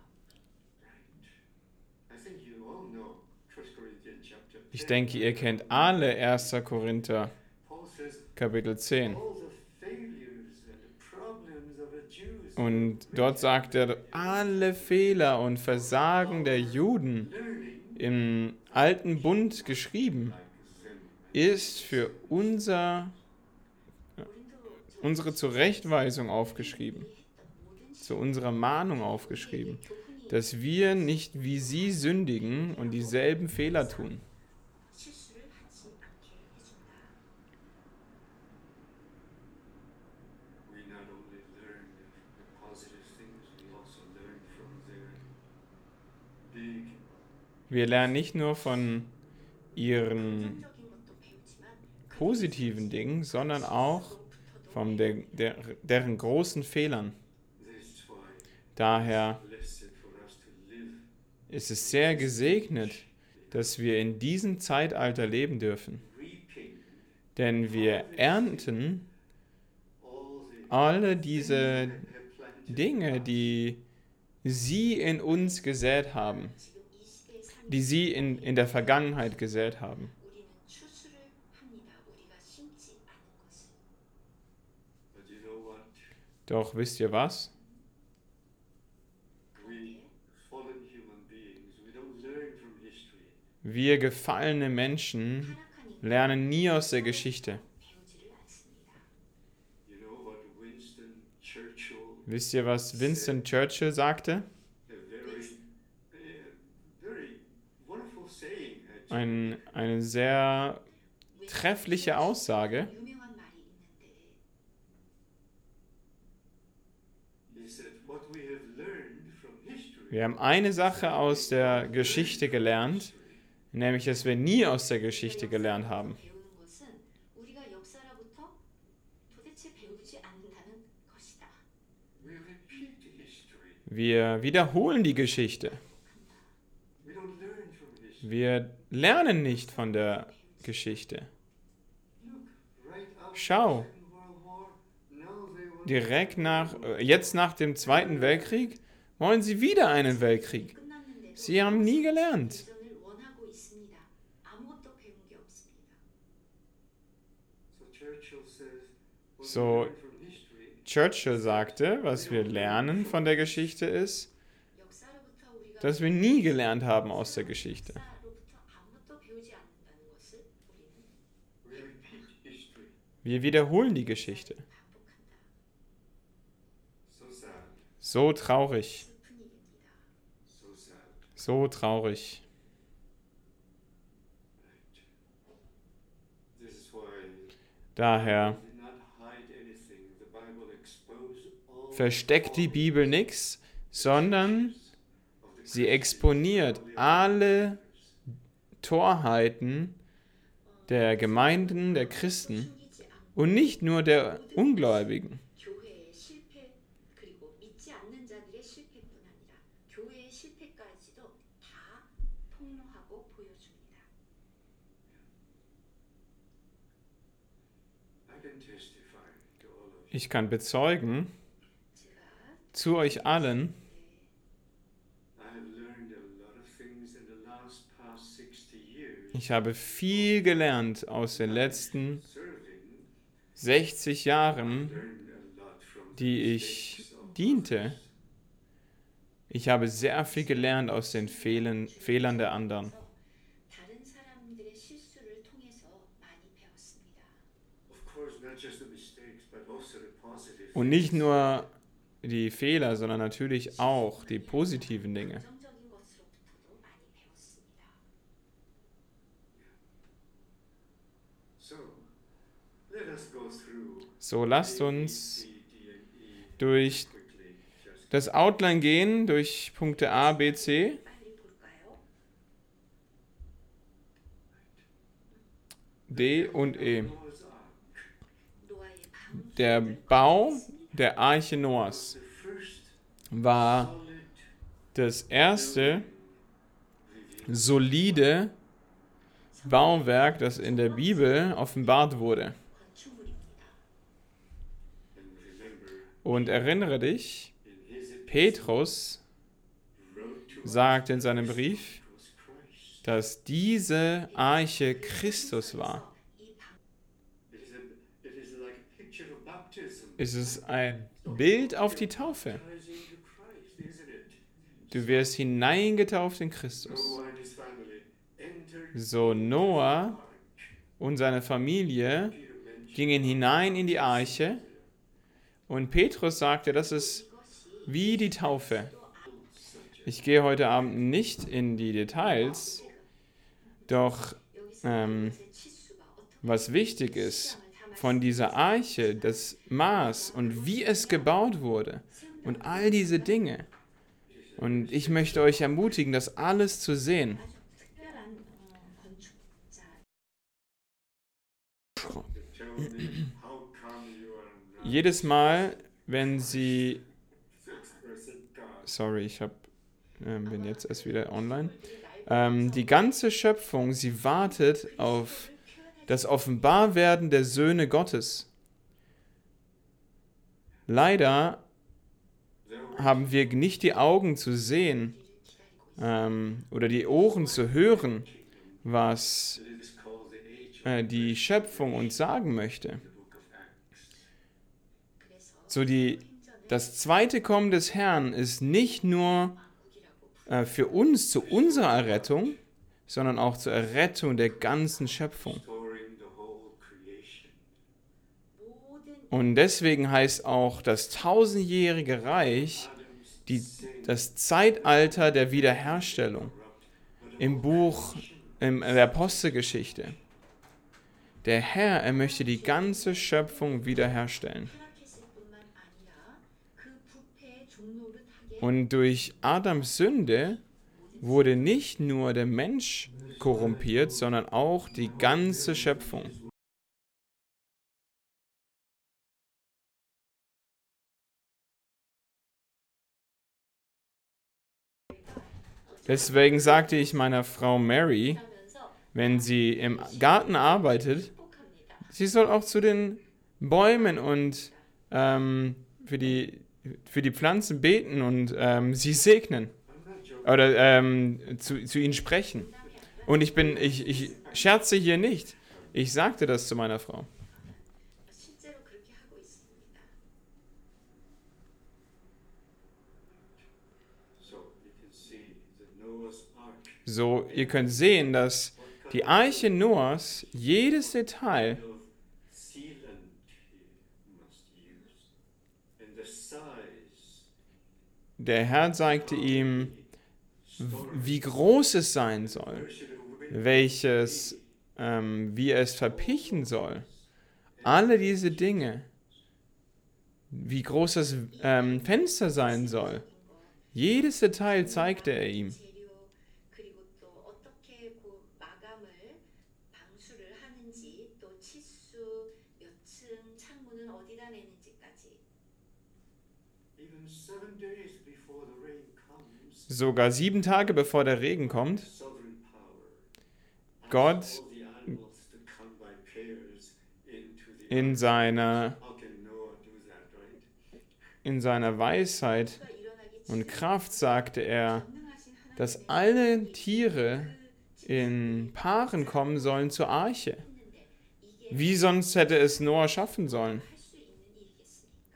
I think you all know First Corinthians chapter Ich ten. denke, ihr kennt alle erster Korinther, Paul says Kapitel zehn. all the failures and the problems of the Jews Und dort sagt er, alle Fehler und Versagen der Juden learning im alten Bund geschrieben, like them. ist für unser, 고린도전서 unsere Zurechtweisung aufgeschrieben, zu unserer Mahnung aufgeschrieben, dass wir nicht wie sie sündigen und dieselben Fehler tun. 실수를 하지 않게 해준다. We not only learn the positive things, we also learn from their big Wir lernen nicht nur von ihren 긍정적인 것도 배우지만 positiven Dingen, sondern auch von der, der, deren großen Fehlern. this is why Daher blessed for us to live ist es sehr gesegnet, dass wir in diesem Zeitalter leben dürfen. reaping Denn wir ernten all the alle diese things that have planted Dinge, die sie in uns gesät haben, 지금 이 시대에 사는 die sie in, in der Vergangenheit gesät haben. 우리는 추수를 합니다. 우리가 심지 않은 것을. But you know what? Doch wisst ihr was? We fallen human beings, we don't learn from history. Wir gefallene Menschen 타락한 인간 lernen nie aus der Geschichte. 배우지를 않습니다. You know what Winston Churchill, Wisst ihr, was Winston Churchill sagte? a very, uh, very wonderful saying, actually. Ein, eine sehr treffliche Aussage. 유명한 말이 있는데 He said, what we have learned from history, Wir haben eine Sache aus der Geschichte gelernt, nämlich, dass wir nie aus der Geschichte gelernt haben. 배우는 것은 우리가 역사로부터 도대체 배우지 않는다는 것이다. we repeat history. Wir wiederholen die Geschichte. We don't learn from history. Wir lernen nicht von der Geschichte. Look, right after Schau. the Second World War, now they want Direkt nach, äh, jetzt nach dem Zweiten Weltkrieg, wollen sie wieder einen Weltkrieg. 끝났는데도 Sie haben nie gelernt. 발전을 원하고 있습니다. 아무것도 배운 게 없습니다. So Churchill says, what So, we learn from history, Churchill sagte, was wir lernen von der Geschichte ist, 역사로부터 우리가 dass wir nie gelernt haben aus der Geschichte. 역사로부터 아무것도 배우지 않는다는 것을 우리는 we repeat history. Wir wiederholen die Geschichte. 반복한다. So sad, So traurig, 슬픈 일입니다. so sad. so traurig. This is why Daher did not hide anything. The Bible exposed all versteckt die Bibel nichts, sondern of the sie exponiert alle Torheiten der Gemeinden, der Christen 숨기지 않고 und nicht nur der Ungläubigen. 교회의 실패 그리고 믿지 않는 자들의 실패뿐 아니라 교회의 실패까지도 다 폭로하고 보여줍니다. I can testify to all of you. Ich kann bezeugen 제가 zu euch allen, I have learned a lot of things in the last past sixty years, Ich habe viel gelernt aus den letzten serving, sechzig Jahren, learned a lot from the die ich mistakes of diente. others. Ich habe sehr viel gelernt aus den Fehlern, Fehlern der anderen. 다른 사람들의 실수를 통해서 많이 배웠습니다. Of course, not just the mistakes, but also the positive Und nicht nur die Fehler, sondern natürlich auch die positiven Dinge. 긍정적인 것으로부터도 많이 배웠습니다. So, let us go through So lasst uns A, B, C, D, and E durch quickly. Just das Outline gehen, durch Punkte A, B, C. 빨리 볼까요? D und E. Noah's Ark, 노아의 방주를 Der Bau der Arche Noahs the first war solid das erste revealed. solide Bauwerk, das in der Bibel offenbart wurde. 건축물입니다. And remember, Und erinnere dich, in his epistle, Petrus wrote to us sagt in seinem Brief, it was Christ. dass diese Arche Christus war. 이 방, It is, a, it is like a picture of baptism. Es ist ein Bild auf die Taufe. Baptizing into Christ, isn't it? Du wirst hineingetauft in Christus. Noah and his family entered So Noah Ark. und seine Familie Peter mentioned gingen hinein in die Arche und Petrus sagte, das ist 이것이 wie die Taufe. such Ich gehe heute Abend nicht in die Details, doch 여기서 ähm, 이것의 치수가 어떻게 was wichtig ist 시장을 담아 von dieser Arche, das Maß und wie es gebaut wurde und all diese Dinge. Und ich möchte euch ermutigen, das alles zu sehen. 아주 특별한 어, 건축자 tell me how come you are not Jedes Mal, wenn sie... expressing God. Sorry, ich hab, ähm, bin jetzt erst wieder online. Ähm, die ganze Schöpfung, sie wartet auf das Offenbarwerden der Söhne Gottes. Leider haben wir nicht die Augen zu sehen ähm, oder die Ohren zu hören, was It is called the age of äh, die Schöpfung uns sagen möchte. the book of Acts. 그래서 So die, das zweite Kommen des Herrn ist nicht nur äh, für uns zu unserer Errettung, sondern auch zur Errettung der ganzen Schöpfung. Restoring the whole creation. 모든 Und deswegen heißt auch das tausendjährige Reich die, das Zeitalter der Wiederherstellung im Buch in der Apostelgeschichte. Der Herr, er möchte die ganze Schöpfung wiederherstellen. 타락했을 뿐만 아니라 그 부패의 종로를 타게 Und durch Adams Sünde wurde nicht nur der Mensch korrumpiert, sondern auch die ganze Schöpfung. Deswegen sagte ich meiner Frau Mary, 하면서 wenn sie im Garten arbeitet, 행복합니다. sie soll auch zu den Bäumen und ähm, für, die, für die Pflanzen beten und ähm, sie segnen. I'm not joking. Oder ähm, zu, zu ihnen sprechen. Und ich bin, ich, ich scherze hier nicht. Ich sagte das zu meiner Frau. 실제로 그렇게 하고 있습니다. So you can see the Noah's Ark. So, ihr könnt sehen, dass die Arche Noahs jedes Detail Of sealant you must use, and the size. der Herr zeigte ihm, wie groß es sein soll, welches, ähm, wie es verpichen soll. Alle diese Dinge, wie groß das ähm, Fenster sein soll. Jedes Detail zeigte er ihm. 재료 그리고 또 어떻게 그 마감을 방수를 하는지 또 치수 몇 층 창문은 어디다 내는지까지 Even seven days before the rain comes, Sogar sieben Tage bevor der Regen kommt, sovereign power. Gott All the animals to come by pairs into the in ark. seiner, How can Noah do that, right? in seiner Weisheit 가 일어나기 und Kraft sagte er, 전능하신 dass alle Tiere in Paaren kommen sollen zur Arche. 했는데 이게 Wie sonst hätte es Noah schaffen sollen? 할 수 있는 일이겠습니까?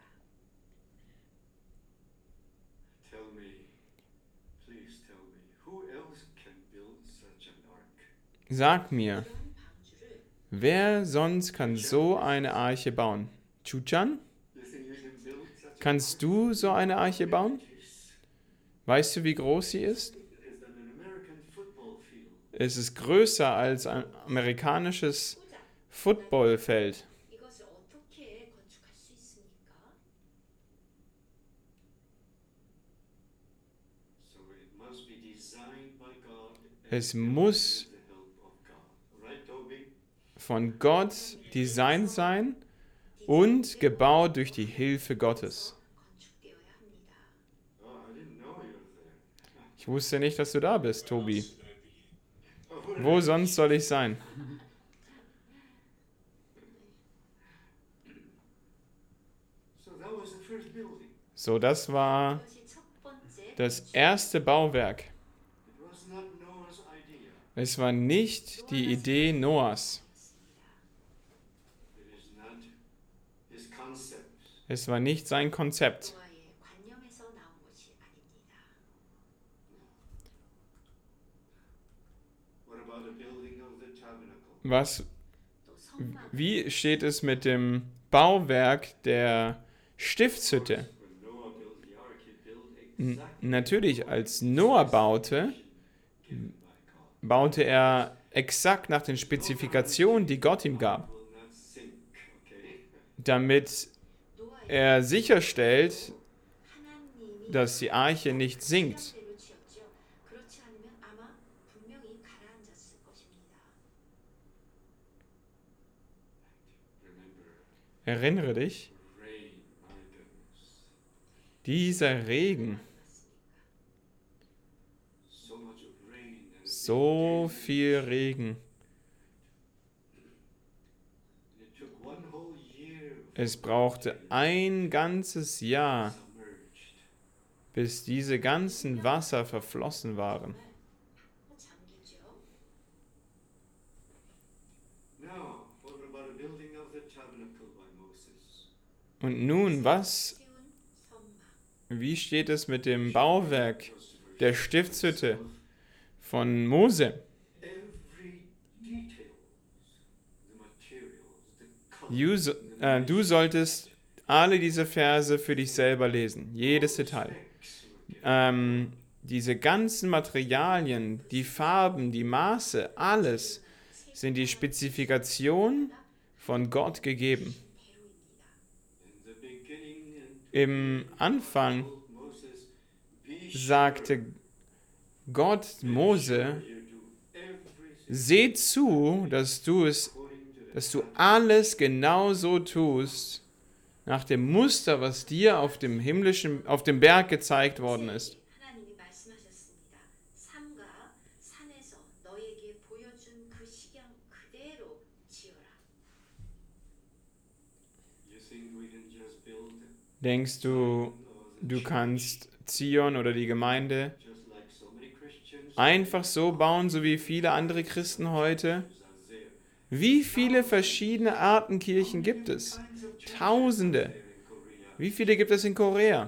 Tell me, please tell me, who else can build such an ark? Sag mir, 이런 방주를 wer sonst kann so eine Arche bauen? Chuchan? You think you can build such Kannst du so eine Arche bauen? Weißt du, wie groß sie ist? is than an American football field? Es ist größer als ein amerikanisches 보자. Footballfeld. 이것을 어떻게 건축할 수 있습니까? So it must be designed by God and Es built muss with the help of God. Right, Toby? von Gott designt sein und gebaut durch die Hilfe Gottes. 건축되어야 합니다. Oh, I didn't know you were there. Ich wusste nicht, dass du da bist, Tobi. Oh, where Wo are sonst soll ich sein? you? So that was the first building. So, das war 이것이 첫 번째 das 건축. erste Bauwerk. It was not Noah's idea. Es war nicht die Idee Noahs. It is not his concept. Es war nicht sein Konzept. 노아의 관념에서 나온 것이 아닙니다. What about the building of the tabernacle? Was, 또 성막 wie steht es mit dem Bauwerk der Stiftshütte? When Noah built the ark, he built N exactly natürlich, als Noah baute, given by God. baute er exakt nach den Spezifikationen, die Gott ihm gab, Will not sink, okay? damit 노아의 er sicherstellt, 하나님이 dass die Arche nicht sinkt. 시간대로 지었죠. 그렇지 않으면 아마 분명히 가라앉았을 것입니다. Remember, Erinnere dich, rain, my goodness. dieser Regen, So much of rain. And so viel Regen. it took one whole year Es brauchte ein ganzes Jahr, submerged. bis diese ganzen Wasser verflossen waren. 잠기죠. Now, what about the building of the tabernacle by Moses? Und nun, was, 세운 성막 wie steht es mit dem Bauwerk der Stiftshütte von Mose? Every detail, the materials, the colors, Du, so- äh, du solltest alle diese Verse für dich selber lesen, jedes Detail. specs were given. Ähm, diese ganzen Materialien, die Farben, die Maße, alles sind die Spezifikationen von Gott gegeben. In the beginning and Im Anfang told Moses, be sagte Gott Mose, sure you do everything seh zu, dass du es, according to the dass du alles genau so tust, nach dem Muster, was dir auf dem himmlischen, auf dem Berg gezeigt worden ist. 하나님이 말씀하셨습니다. 삼가 산에서 너에게 보여준 그 식양 그대로 지어라. You think we can just build Denkst du, du kannst Zion oder die Gemeinde just like so many Christians einfach so bauen, so wie viele andere Christen heute? are there? Wie viele verschiedene Arten Kirchen gibt es? Kinds of churches Tausende. there in Korea. Wie viele gibt es in Korea? 야,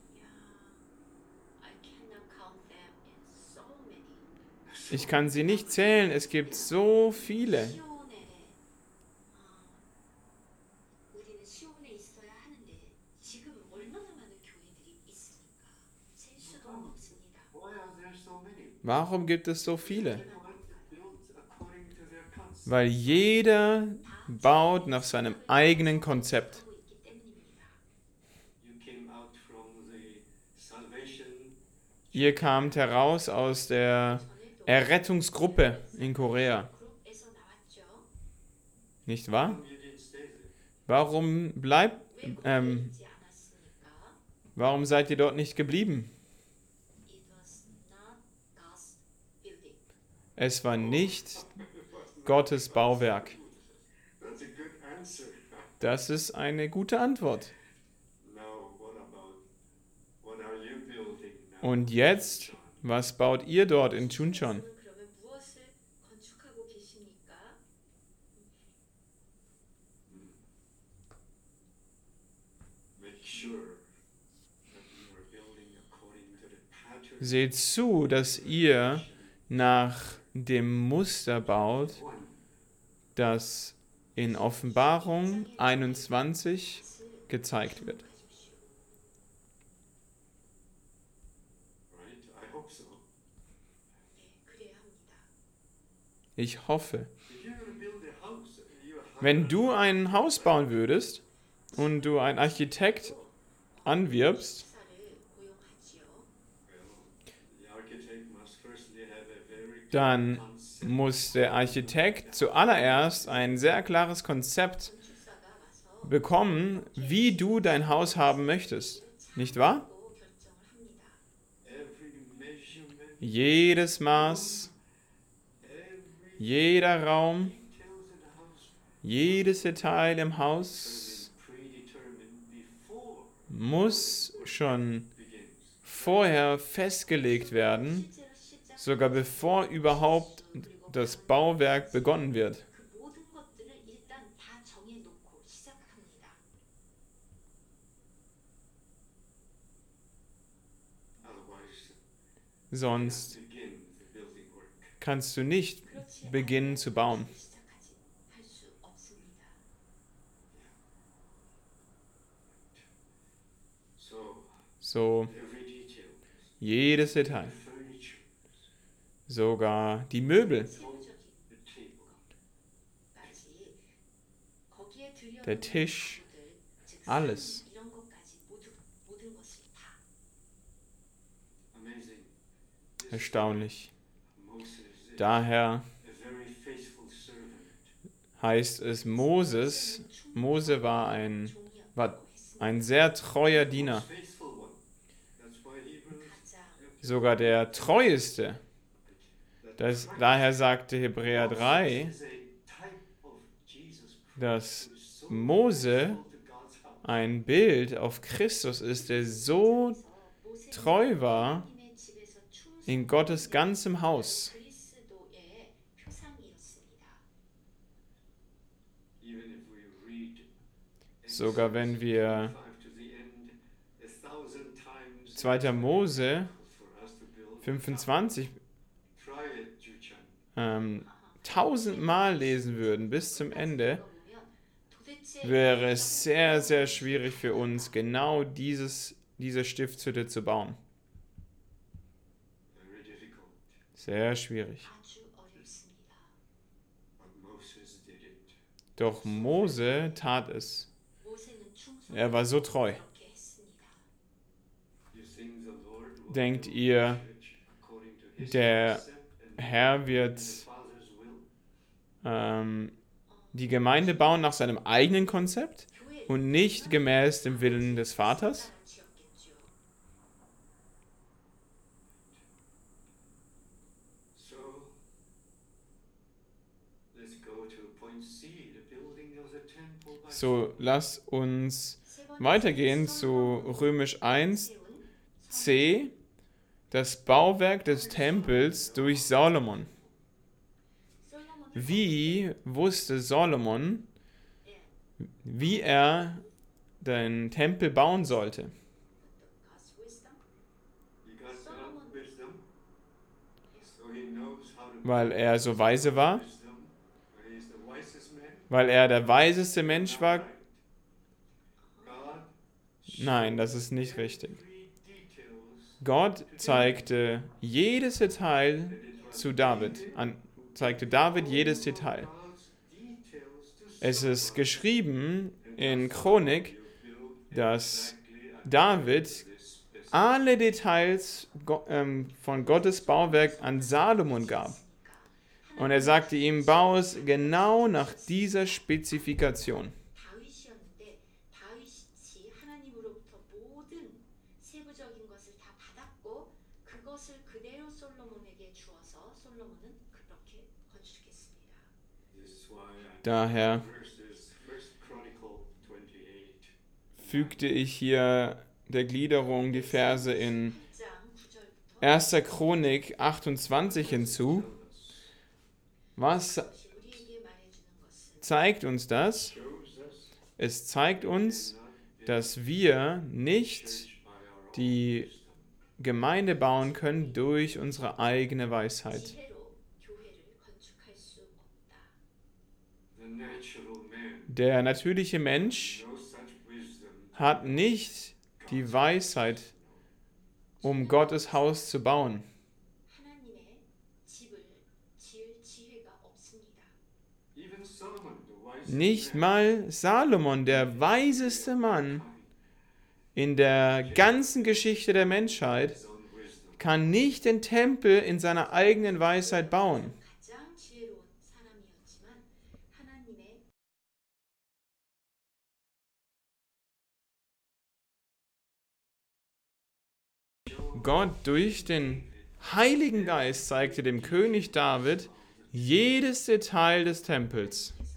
I cannot count them in so many. Ich kann sie nicht zählen, es gibt so viele. 시온에 아, 우리는 시온에 있어야 하는데 지금 얼마나 많은 교회들이 있습니까? 셀 수도 없습니다. Why are there so many? Warum gibt es so viele? Everyone builds according to their concept. Weil jeder baut nach seinem eigenen Konzept. 하고 있기 때문입니다. You came out from the salvation Ihr kamt heraus aus der 전에도 Errettungsgruppe in Korea, 그룹에서 나왔죠. nicht wahr? you didn't stay there. Warum bleibt, 왜 거기에 ähm, 있지 않았습니까? warum seid ihr dort nicht geblieben? It was not God's building. Es war nicht Gottes Bauwerk. That's a good answer. Das ist eine gute Antwort. Now, what about what are you building now? Und jetzt, Was baut ihr dort in Chuncheon? 여러분은 그러면 무엇을 건축하고 계십니까? Make sure that you are building according to the pattern. Seht zu, dass ihr nach dem Muster baut, One, das in Offenbarung einundzwanzig 것을 gezeigt wird. 주목하십시오. right? I hope so. 네, 그래야 합니다. Ich hoffe, If you're going to build a house, you hire wenn du ein Haus bauen würdest und du einen Architekt anwirbst, 사를 고용하지요. well, the architect must firstly have a very dann concept. muss der Architekt zuallererst ein sehr klares Konzept 건축사가 와서 bekommen, wie du dein Haus haben möchtest. Nicht wahr? 고 결정을 합니다. Every measurement, Jedes Maß, every jeder Raum, details in the house jedes Detail im has Haus been predetermined before muss schon begins. vorher festgelegt werden, 실제로 시작 sogar bevor überhaupt das Bauwerk begonnen wird. 그 모든 것들을 일단 다 정해놓고 시작합니다. Otherwise, Sonst begin the building work. kannst du nicht 그렇지 beginnen zu bauen. 않으면 시작하지 할 수 없습니다. So So every detail, jedes Detail, the furniture, sogar die Möbel, 세부적인 the table, 것까지 거기에 들여놓은 der Tisch, 가구들, 즉 alles. 상, 이런 것까지 모두 모든 것을 다 amazing. This erstaunlich. Moses is Daher a very faithful servant. heißt es, Moses, Mose war ein, 종이었다고 war 했습니다. ein sehr treuer Diener, Faithful one. That's why Hebrews. 가장 sogar der treueste. that Das, Christ daher sagte Hebräer drei, is a type of Jesus Christ, dass who is so Mose faithful to God's house. ein Bild auf Christus ist, der so treu war in Gottes ganzem Haus. 그리스도의 표상이었습니다. Even if we read Sogar wenn wir five to the end a thousand times zweiter Mose for us to build. fünfundzwanzig Try it, Juchan. ähm, tausendmal lesen würden bis zum Ende, wäre es sehr, sehr schwierig für uns, genau dieses, diese Stiftshütte zu bauen. Very difficult. Sehr schwierig. 아주 어렵습니다. But Moses did it. Doch Mose tat es. 모세는 충성을 Er war so treu. 그렇게 했습니다. You think the Lord will Denkt build ihr, the church according to his der concept and Herr wird the Father's will? ähm, die Gemeinde bauen nach seinem eigenen Konzept 교회 und nicht gemäß dem Willen des Vaters? 지었겠죠. So let's go to point C, the building of the temple by So, lass uns 세 번째, weitergehen zu Römisch eins c, das Bauwerk des Tempels durch Salomon. Wie wusste Salomon, wie er den Tempel bauen sollte? He got God wisdom, so he knows how to Weil er so weise war, wisdom. He is the wisest man. weil er der weiseste Mensch war? Right. God Nein, das ist nicht richtig. three details Gott zeigte jedes Detail zu David, an, zeigte David jedes Detail. God's details to Es ist geschrieben in Chronik, build dass exactly David this specific. alle Details Go- ähm, von Gottes Bauwerk an Salomon gab. Und er sagte ihm, bau es genau nach dieser Spezifikation. 다윗이었는데 다윗이 하나님으로부터 모든 세부적인 것을 다 받았고 그것을 그대로 솔로몬에게 주어서 솔로몬은 그렇게 건축했습니다. This is why I Daher verses First Chronicle twenty-eight. fügte ich hier der Gliederung die Verse in 팔 장 구 절부터 erster Chronik achtundzwanzig hinzu. Was 그것이 우리에게 말해주는 것은 zeigt uns das? shows us Es zeigt uns, not dass wir nicht changed by our own die wisdom. Gemeinde bauen können durch unsere eigene Weisheit. 지혜로 교회를 건축할 수 없다. The natural man Der natürliche Mensch no such wisdom hat nicht die Weisheit, um Gottes Haus zu bauen. 하나님의 집을 지을 지혜가 없습니다. even Solomon the wise Nicht man mal Salomon, der weiseste Mann in der ganzen Geschichte der Menschheit, his own wisdom kann nicht den Tempel in seiner eigenen Weisheit bauen. 가장 지혜로운 사람이었지만 하나님의 Gott durch den Heiligen Geist zeigte dem König David jedes Detail des Tempels. 에서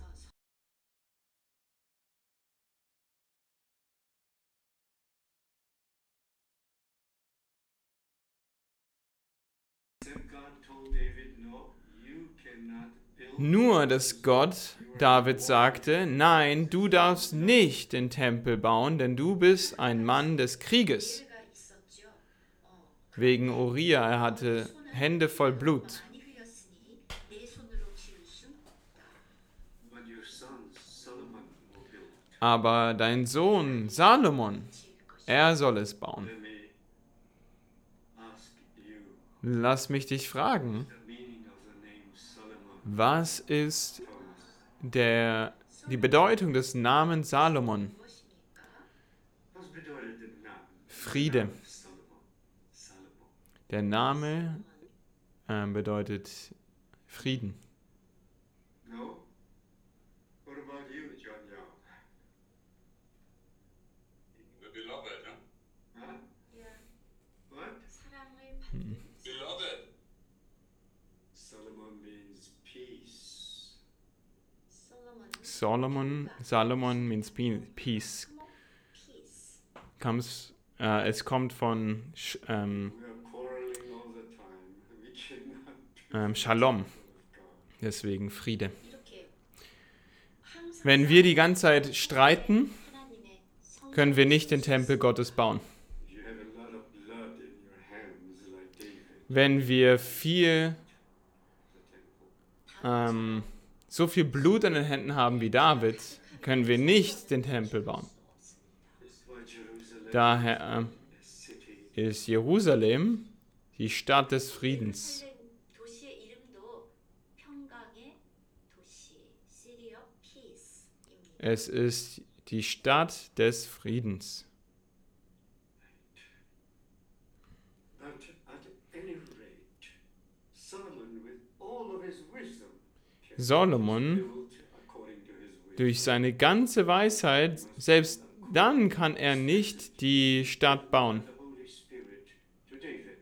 Then God told David, no, you cannot build Nur, dass Gott David sagte, nein, du darfst nicht den Tempel bauen, denn du bist ein Mann des Krieges. 기회가 있었죠. 어, Wegen Uriah, er hatte Hände voll Blut. 많이 흘렸으니 내 손으로 지을 순 없다. but your son Solomon will build. Aber dein Sohn Salomon, 지을 것이 er soll es bauen. Let me ask you Lass mich dich fragen, the meaning of the name Solomon. was ist Thomas. der, die Bedeutung des Namens Salomon? 무엇입니까? Was bedeutet der Name? Friede. Name Solomon. Salomon. Der Name äh, bedeutet Frieden. No? What about you, John Yao? The beloved, huh? Huh? 야, What? 사랑을 받는 Beloved. Solomon means peace. 솔로몬은 Solomon, Salomon means pe- peace. peace. Comes, äh, es kommt von Sch- ähm, We are quarreling all the time. We cannot ähm, Shalom, of God. deswegen Friede. 이렇게 항상 Wenn wir die ganze Zeit streiten, 하나님의 성 können wir nicht den Tempel Gottes bauen. You have a lot of blood in your hands like David, Wenn wir viel, the temple. ähm, so viel Blut an den Händen haben wie David, können wir nicht den Tempel bauen. That's why Jerusalem Daher ähm, is a city ist Jerusalem die Stadt des Friedens. 예루살렘 도시의 이름도 평강의 도시, City of Peace입니다. Es ist die Stadt des Friedens. But at any rate, Solomon, with all of his wisdom, can Solomon, build according to his wisdom. durch seine ganze Weisheit, selbst dann kann er nicht die Stadt bauen, The Holy Spirit to David.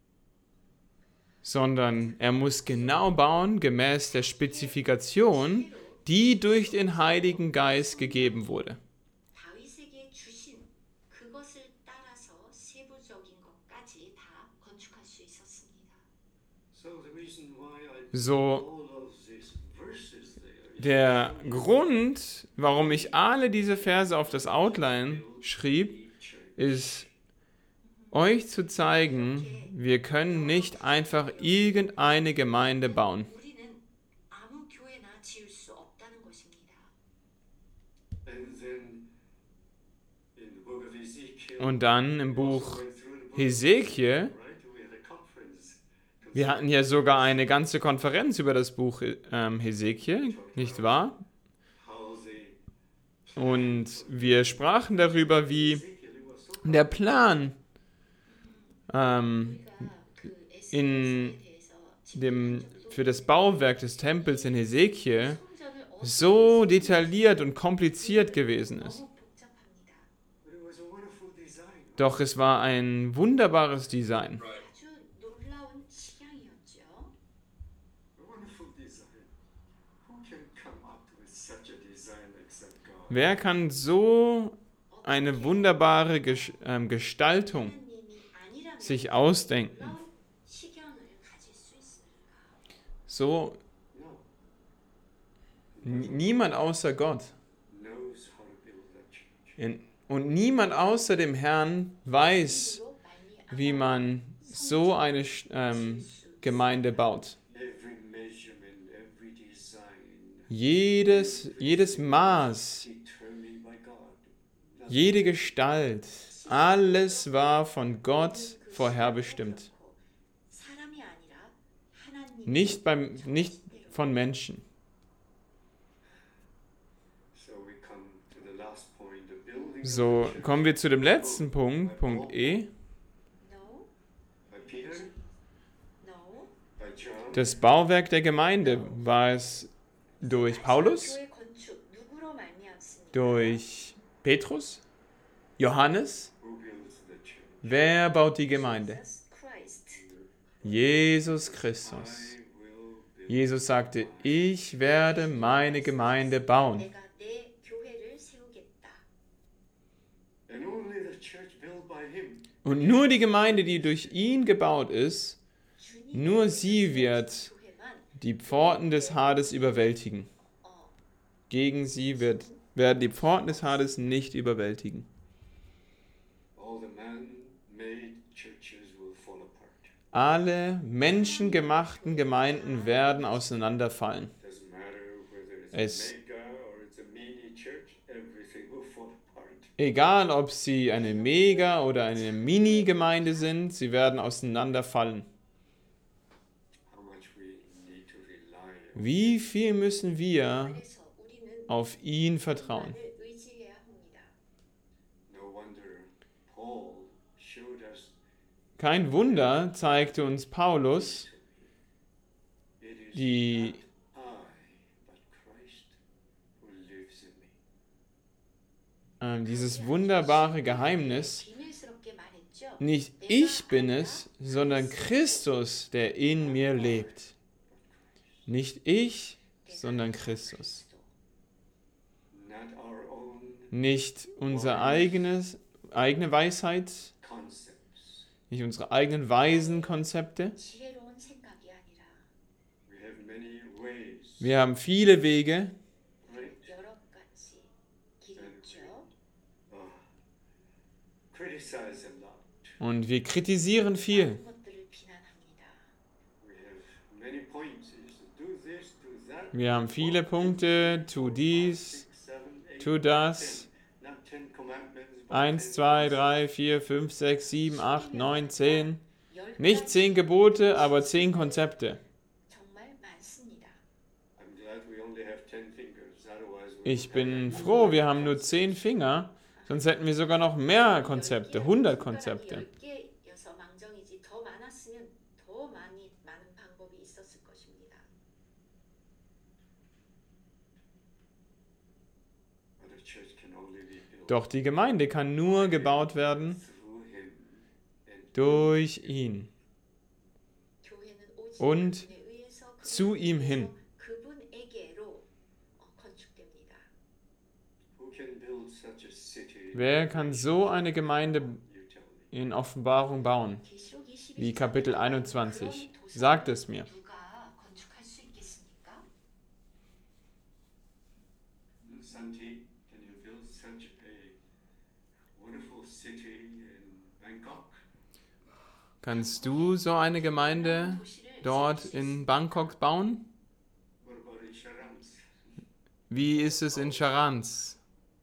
sondern er muss genau bauen gemäß der Spezifikation, die durch den Heiligen Geist gegeben wurde. 다윗에게 주신 그것을 따라서 세부적인 것까지 다 건축할 수 있었습니다. So the reason why I So, all of these verses there is der Grund, warum ich alle diese Verse auf das Outline schrieb, ist, euch zu zeigen, wir können nicht einfach irgendeine Gemeinde bauen. 우리는 아무 교회나 지을 수 없다는 것입니다. and then in the book of Ezekiel Und dann im we Buch also went through the book of Hesekiel, right? We had a conference wir hatten ja sogar eine ganze Konferenz über das Buch ähm, Hesekiel, nicht wahr? how they Und wir sprachen darüber, wie Ezekiel it was so der Plan ähm, 우리가 그 in 에스겔에 대해서 dem, für das Bauwerk des Tempels in Hesekiel 성전을 so detailliert und kompliziert gewesen ist. 너무 복잡합니다. but it was a wonderful design. Doch es war ein wunderbares Design. 아주 놀라운 취향이었죠. A wonderful design. Who can come up with such a design except God? Wer kann so eine wunderbare Ges ähm, Gestaltung 하나님이 아니라면 sich ausdenken? 놀라운 So No. n- niemand außer Gott. Knows how to build that church. In- Und niemand außer dem Herrn weiß, wie man so eine Sch- ähm, Gemeinde baut. Every measurement, every design Jedes, jedes Maß, determined by God. That's jede Gestalt, alles war von Gott vorherbestimmt. 사람이 아니라 하나님 Nicht, beim, nicht von Menschen. so we come to the last point, the building of So, the church kommen wir zu dem letzten Punkt, Punkt E. No, by Peter, no. by John, Das Bauwerk der Gemeinde, war es durch Paulus, 교회 건축 누구로 말미암습니까? durch Petrus, Johannes? who builds the church? Wer baut die Gemeinde? Jesus Christ. Jesus Christus. I will build. Jesus sagte, ich werde meine Gemeinde bauen. 내가 내 교회를 세우겠다. And only the church built by him Und nur die Gemeinde, die durch ihn gebaut ist, 주님 nur sie wird 교회만 die Pforten des Hades überwältigen. 어, Gegen sie wird, werden die Pforten des Hades nicht überwältigen. all the man-made churches will fall apart. Alle menschengemachten Gemeinden werden auseinanderfallen. Doesn't matter whether it's Es- a mega or it's a mini church, everything will fall apart. Egal, ob sie eine Mega- oder eine Mini-Gemeinde sind, sie werden auseinanderfallen. How much we need to rely on. Wie viel müssen wir 그래서 우리는 auf ihn vertrauen? 그분만을 의지해야 합니다. No wonder Paul showed us Kein Wunder zeigte uns Paulus it is die, not I, but Christ who lives in me. äh, dieses wunderbare Geheimnis. 비밀스럽게 말했죠. Nicht ich bin es, sondern Christus, der in mir lebt. Nicht ich, sondern Christus. Not our own Nicht unser eigenes, eigene Weisheit, concepts. nicht unsere eigenen weisen Konzepte. 지혜로운 생각이 아니라 We have many ways. Wir haben viele Wege, Right? 여러 가지 길이 있죠. Uh, criticize a lot. und wir kritisieren viel. 많은 것들을 비난합니다. We have many points. Is do this, do that. Wir haben viele Punkte, tu dies, Six, seven, eight, tu das. ten. Not ten commandments, but eins, ten zwei, laws. drei, vier, fünf, sechs, sieben, acht, neun, zehn. 열 Nicht 가지 zehn Gebote, aber zehn Konzepte. 정말 많습니다. I'm glad we only have ten fingers. Otherwise, we Ich would bin have froh, wir haben nur zehn Finger, sonst hätten wir sogar noch mehr Konzepte, hundert Konzepte. 열 개여서 망정이지 더 많았으면 더 많이 많은 방법이 있었을 것입니다. But the church can only be built Doch die Gemeinde kann nur gebaut werden through him and durch ihn. 교회는 오직 Und 그분에 의해서 zu 그분에 ihm 의해서 hin. 그분에게로 어, 건축됩니다. who can build such a city? Wer kann so eine Gemeinde You tell me. in Offenbarung bauen? 계시록 이십이 Wie Kapitel einundzwanzig. 그런 도시를 Sagt es mir. 누가 건축할 수 있겠습니까? Santi, can you build such a wonderful city in Bangkok? Kannst du so eine Gemeinde 도시를 dort 지을 수 in Bangkok bauen? What about in Sharams? Wie ist es in Charanz?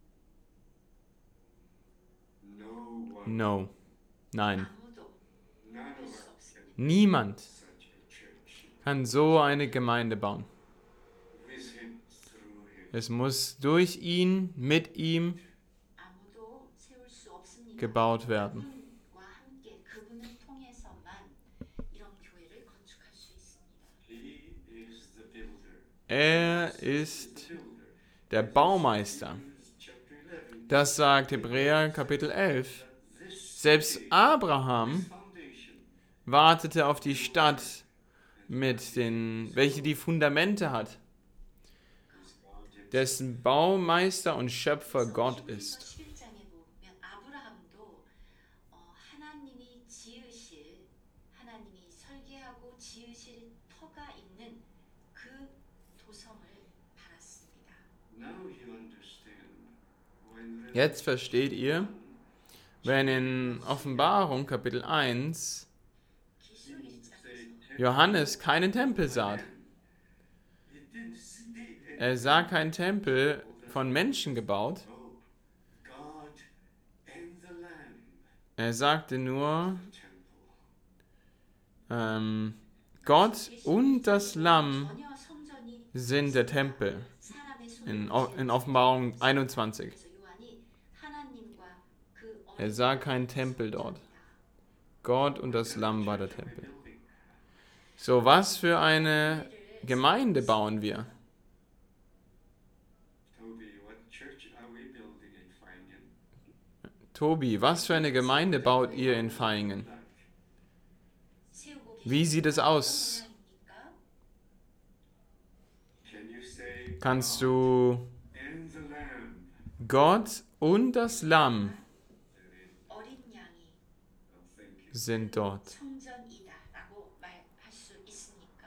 No one, No. Nein. 아무도 none 할 of 수 us 없습니다. can Niemand such a church kann so eine Gemeinde bauen. with him, through him. Es muss durch ihn, mit ihm 아무도 세울 수 없습니다. gebaut werden. 그분과 함께 그분을 통해서만 이런 교회를 건축할 수 있습니다. He is the builder. Er ist The builder. der Baumeister. Hebrews chapter eleven. Das sagt Hebräer Kapitel elf. This Selbst Abraham foundation wartete auf die Stadt, mit den, welche die Fundamente hat, is God. dessen Baumeister und Schöpfer Gott 히브리서 ist. 십일 장에 보면 아브라함도 어, 하나님이 지으실 하나님이 설계하고 지으실 터가 있는 고성을 받았습니다. Now you understand when Jetzt versteht ihr, wenn in Offenbarung Kapitel eins 기술 일 장에서 Johannes keinen Tempel sah. he didn't see any Er sah keinen Tempel von Menschen gebaut. oh, God and the Lamb Er sagte nur, temple. ähm, Gott und das Lamm 전혀 성전이 sind der Tempel. 사람의 손으로 In, O- in Offenbarung einundzwanzig. 그래서 요한이 하나님과 그 Er sah keinen Tempel dort. Gott und das Lamm war der Tempel. So, was für eine Gemeinde bauen wir? Toby, what church are we building in Feingen? Tobi, was für eine Gemeinde baut ihr in Vaihingen? 세우고 Wie sieht es aus? 모양입니까? Can you say Kannst du and the Lamb? Gott und das Lamm 어린 양이 Oh, thank you. sind dort? 성전이다라고 말할 수 있습니까?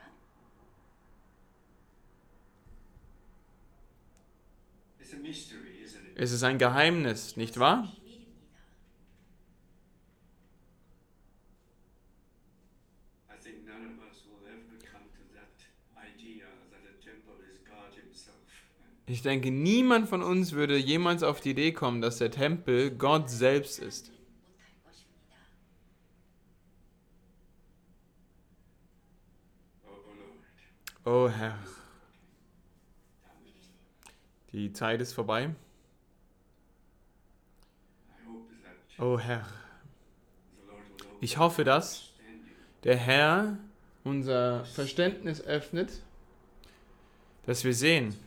It's a mystery, isn't it? Es ist ein Geheimnis, nicht wahr? 비밀입니다. I think none of us will ever come to that idea that a temple is God Himself. Ich denke, niemand von uns würde jemals auf die Idee kommen, dass der Tempel Gott selbst ist. 못할 것입니다. Oh, oh Lord. Oh Herr, die Zeit ist vorbei. I hope that Oh Herr, the Lord will open ich hoffe, dass understanding. der Herr unser Verständnis öffnet, dass wir sehen,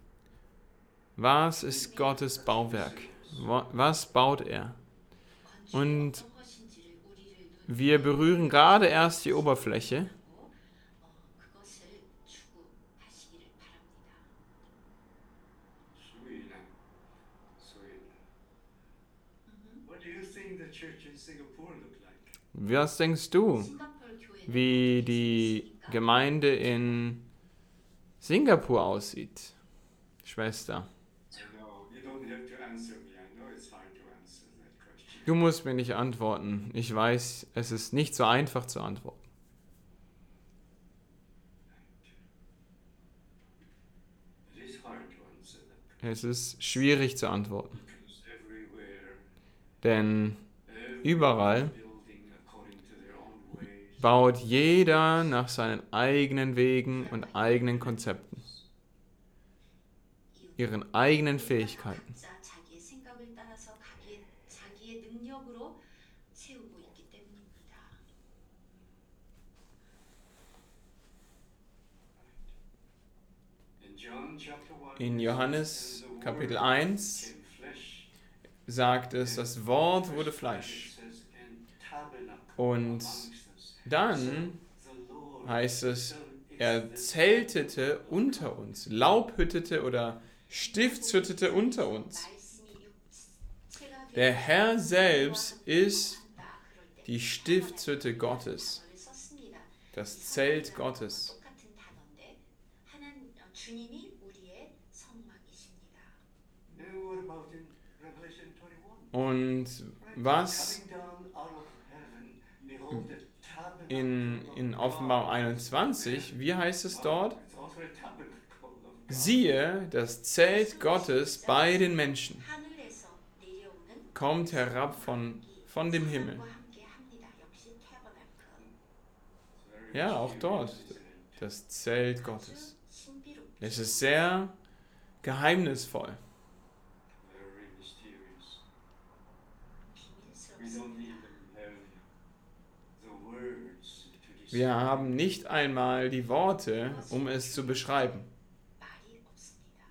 was ist Gottes Bauwerk? Wa- Was baut er? Und 어떤 것인지를 우리를 wir berühren gerade erst die Oberfläche. 눈으로 어, 그것을 추구하시기를 바랍니다. Suina. Suina. What do you think the church in Singapore look like? Was denkst du, 싱가포르 교회는 wie 어떻게 die 생겼습니까? Gemeinde in Singapur aussieht, Schwester? No, you don't have to answer me. I know it's hard to answer that question. Du musst mir nicht antworten. Ich weiß, es ist nicht so einfach zu antworten. It is hard to answer that Es ist schwierig zu antworten, because everywhere, denn everyone überall is building according to their own ways. baut jeder nach seinen eigenen Wegen und eigenen Konzepten, ihren eigenen Fähigkeiten. 각자 자기의 생각을 따라서 자기의, 자기의 능력으로 세우고 있기 때문입니다. In John chapter one, In Johannes and the Kapitel Word eins became flesh. sagt es, das Wort wurde Fleisch. It says, and tabernacled Und amongst us. dann The Lord heißt es, himself is er the zeltete unter uns, laubhüttete oder stiftshüttete unter uns. 말씀이 육체가 Der Herr selbst ist 한다. 그럴 때 die Stiftshütte Gottes, 단어를 썼습니다. das Zelt Gottes. 똑같은 단어인데 하나님 어, 주님이 우리의 성막이십니다. And what about in Revelation twenty-one? Und was Coming down out of heaven, behold the tabernacle in, of in God. Offenbarung einundzwanzig, wie heißt es dort? It's also a tabernacle of God. Siehe, das Zelt Gottes bei den Menschen 하늘에서 내려오는 kommt herab von, von dem Himmel. 사람과 함께 합니다. 역시 tabernacle. It's very Ja, auch mysterious, dort, isn't it? das Zelt Gottes. 신비롭. Es ist sehr geheimnisvoll. Very mysterious. We 비밀스럽습니다. don't even have the words to describe. Wir haben nicht einmal die Worte, um es zu beschreiben. 말이 없습니다.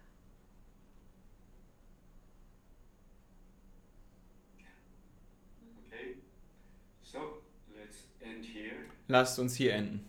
Okay, so let's end here. Lasst uns hier enden.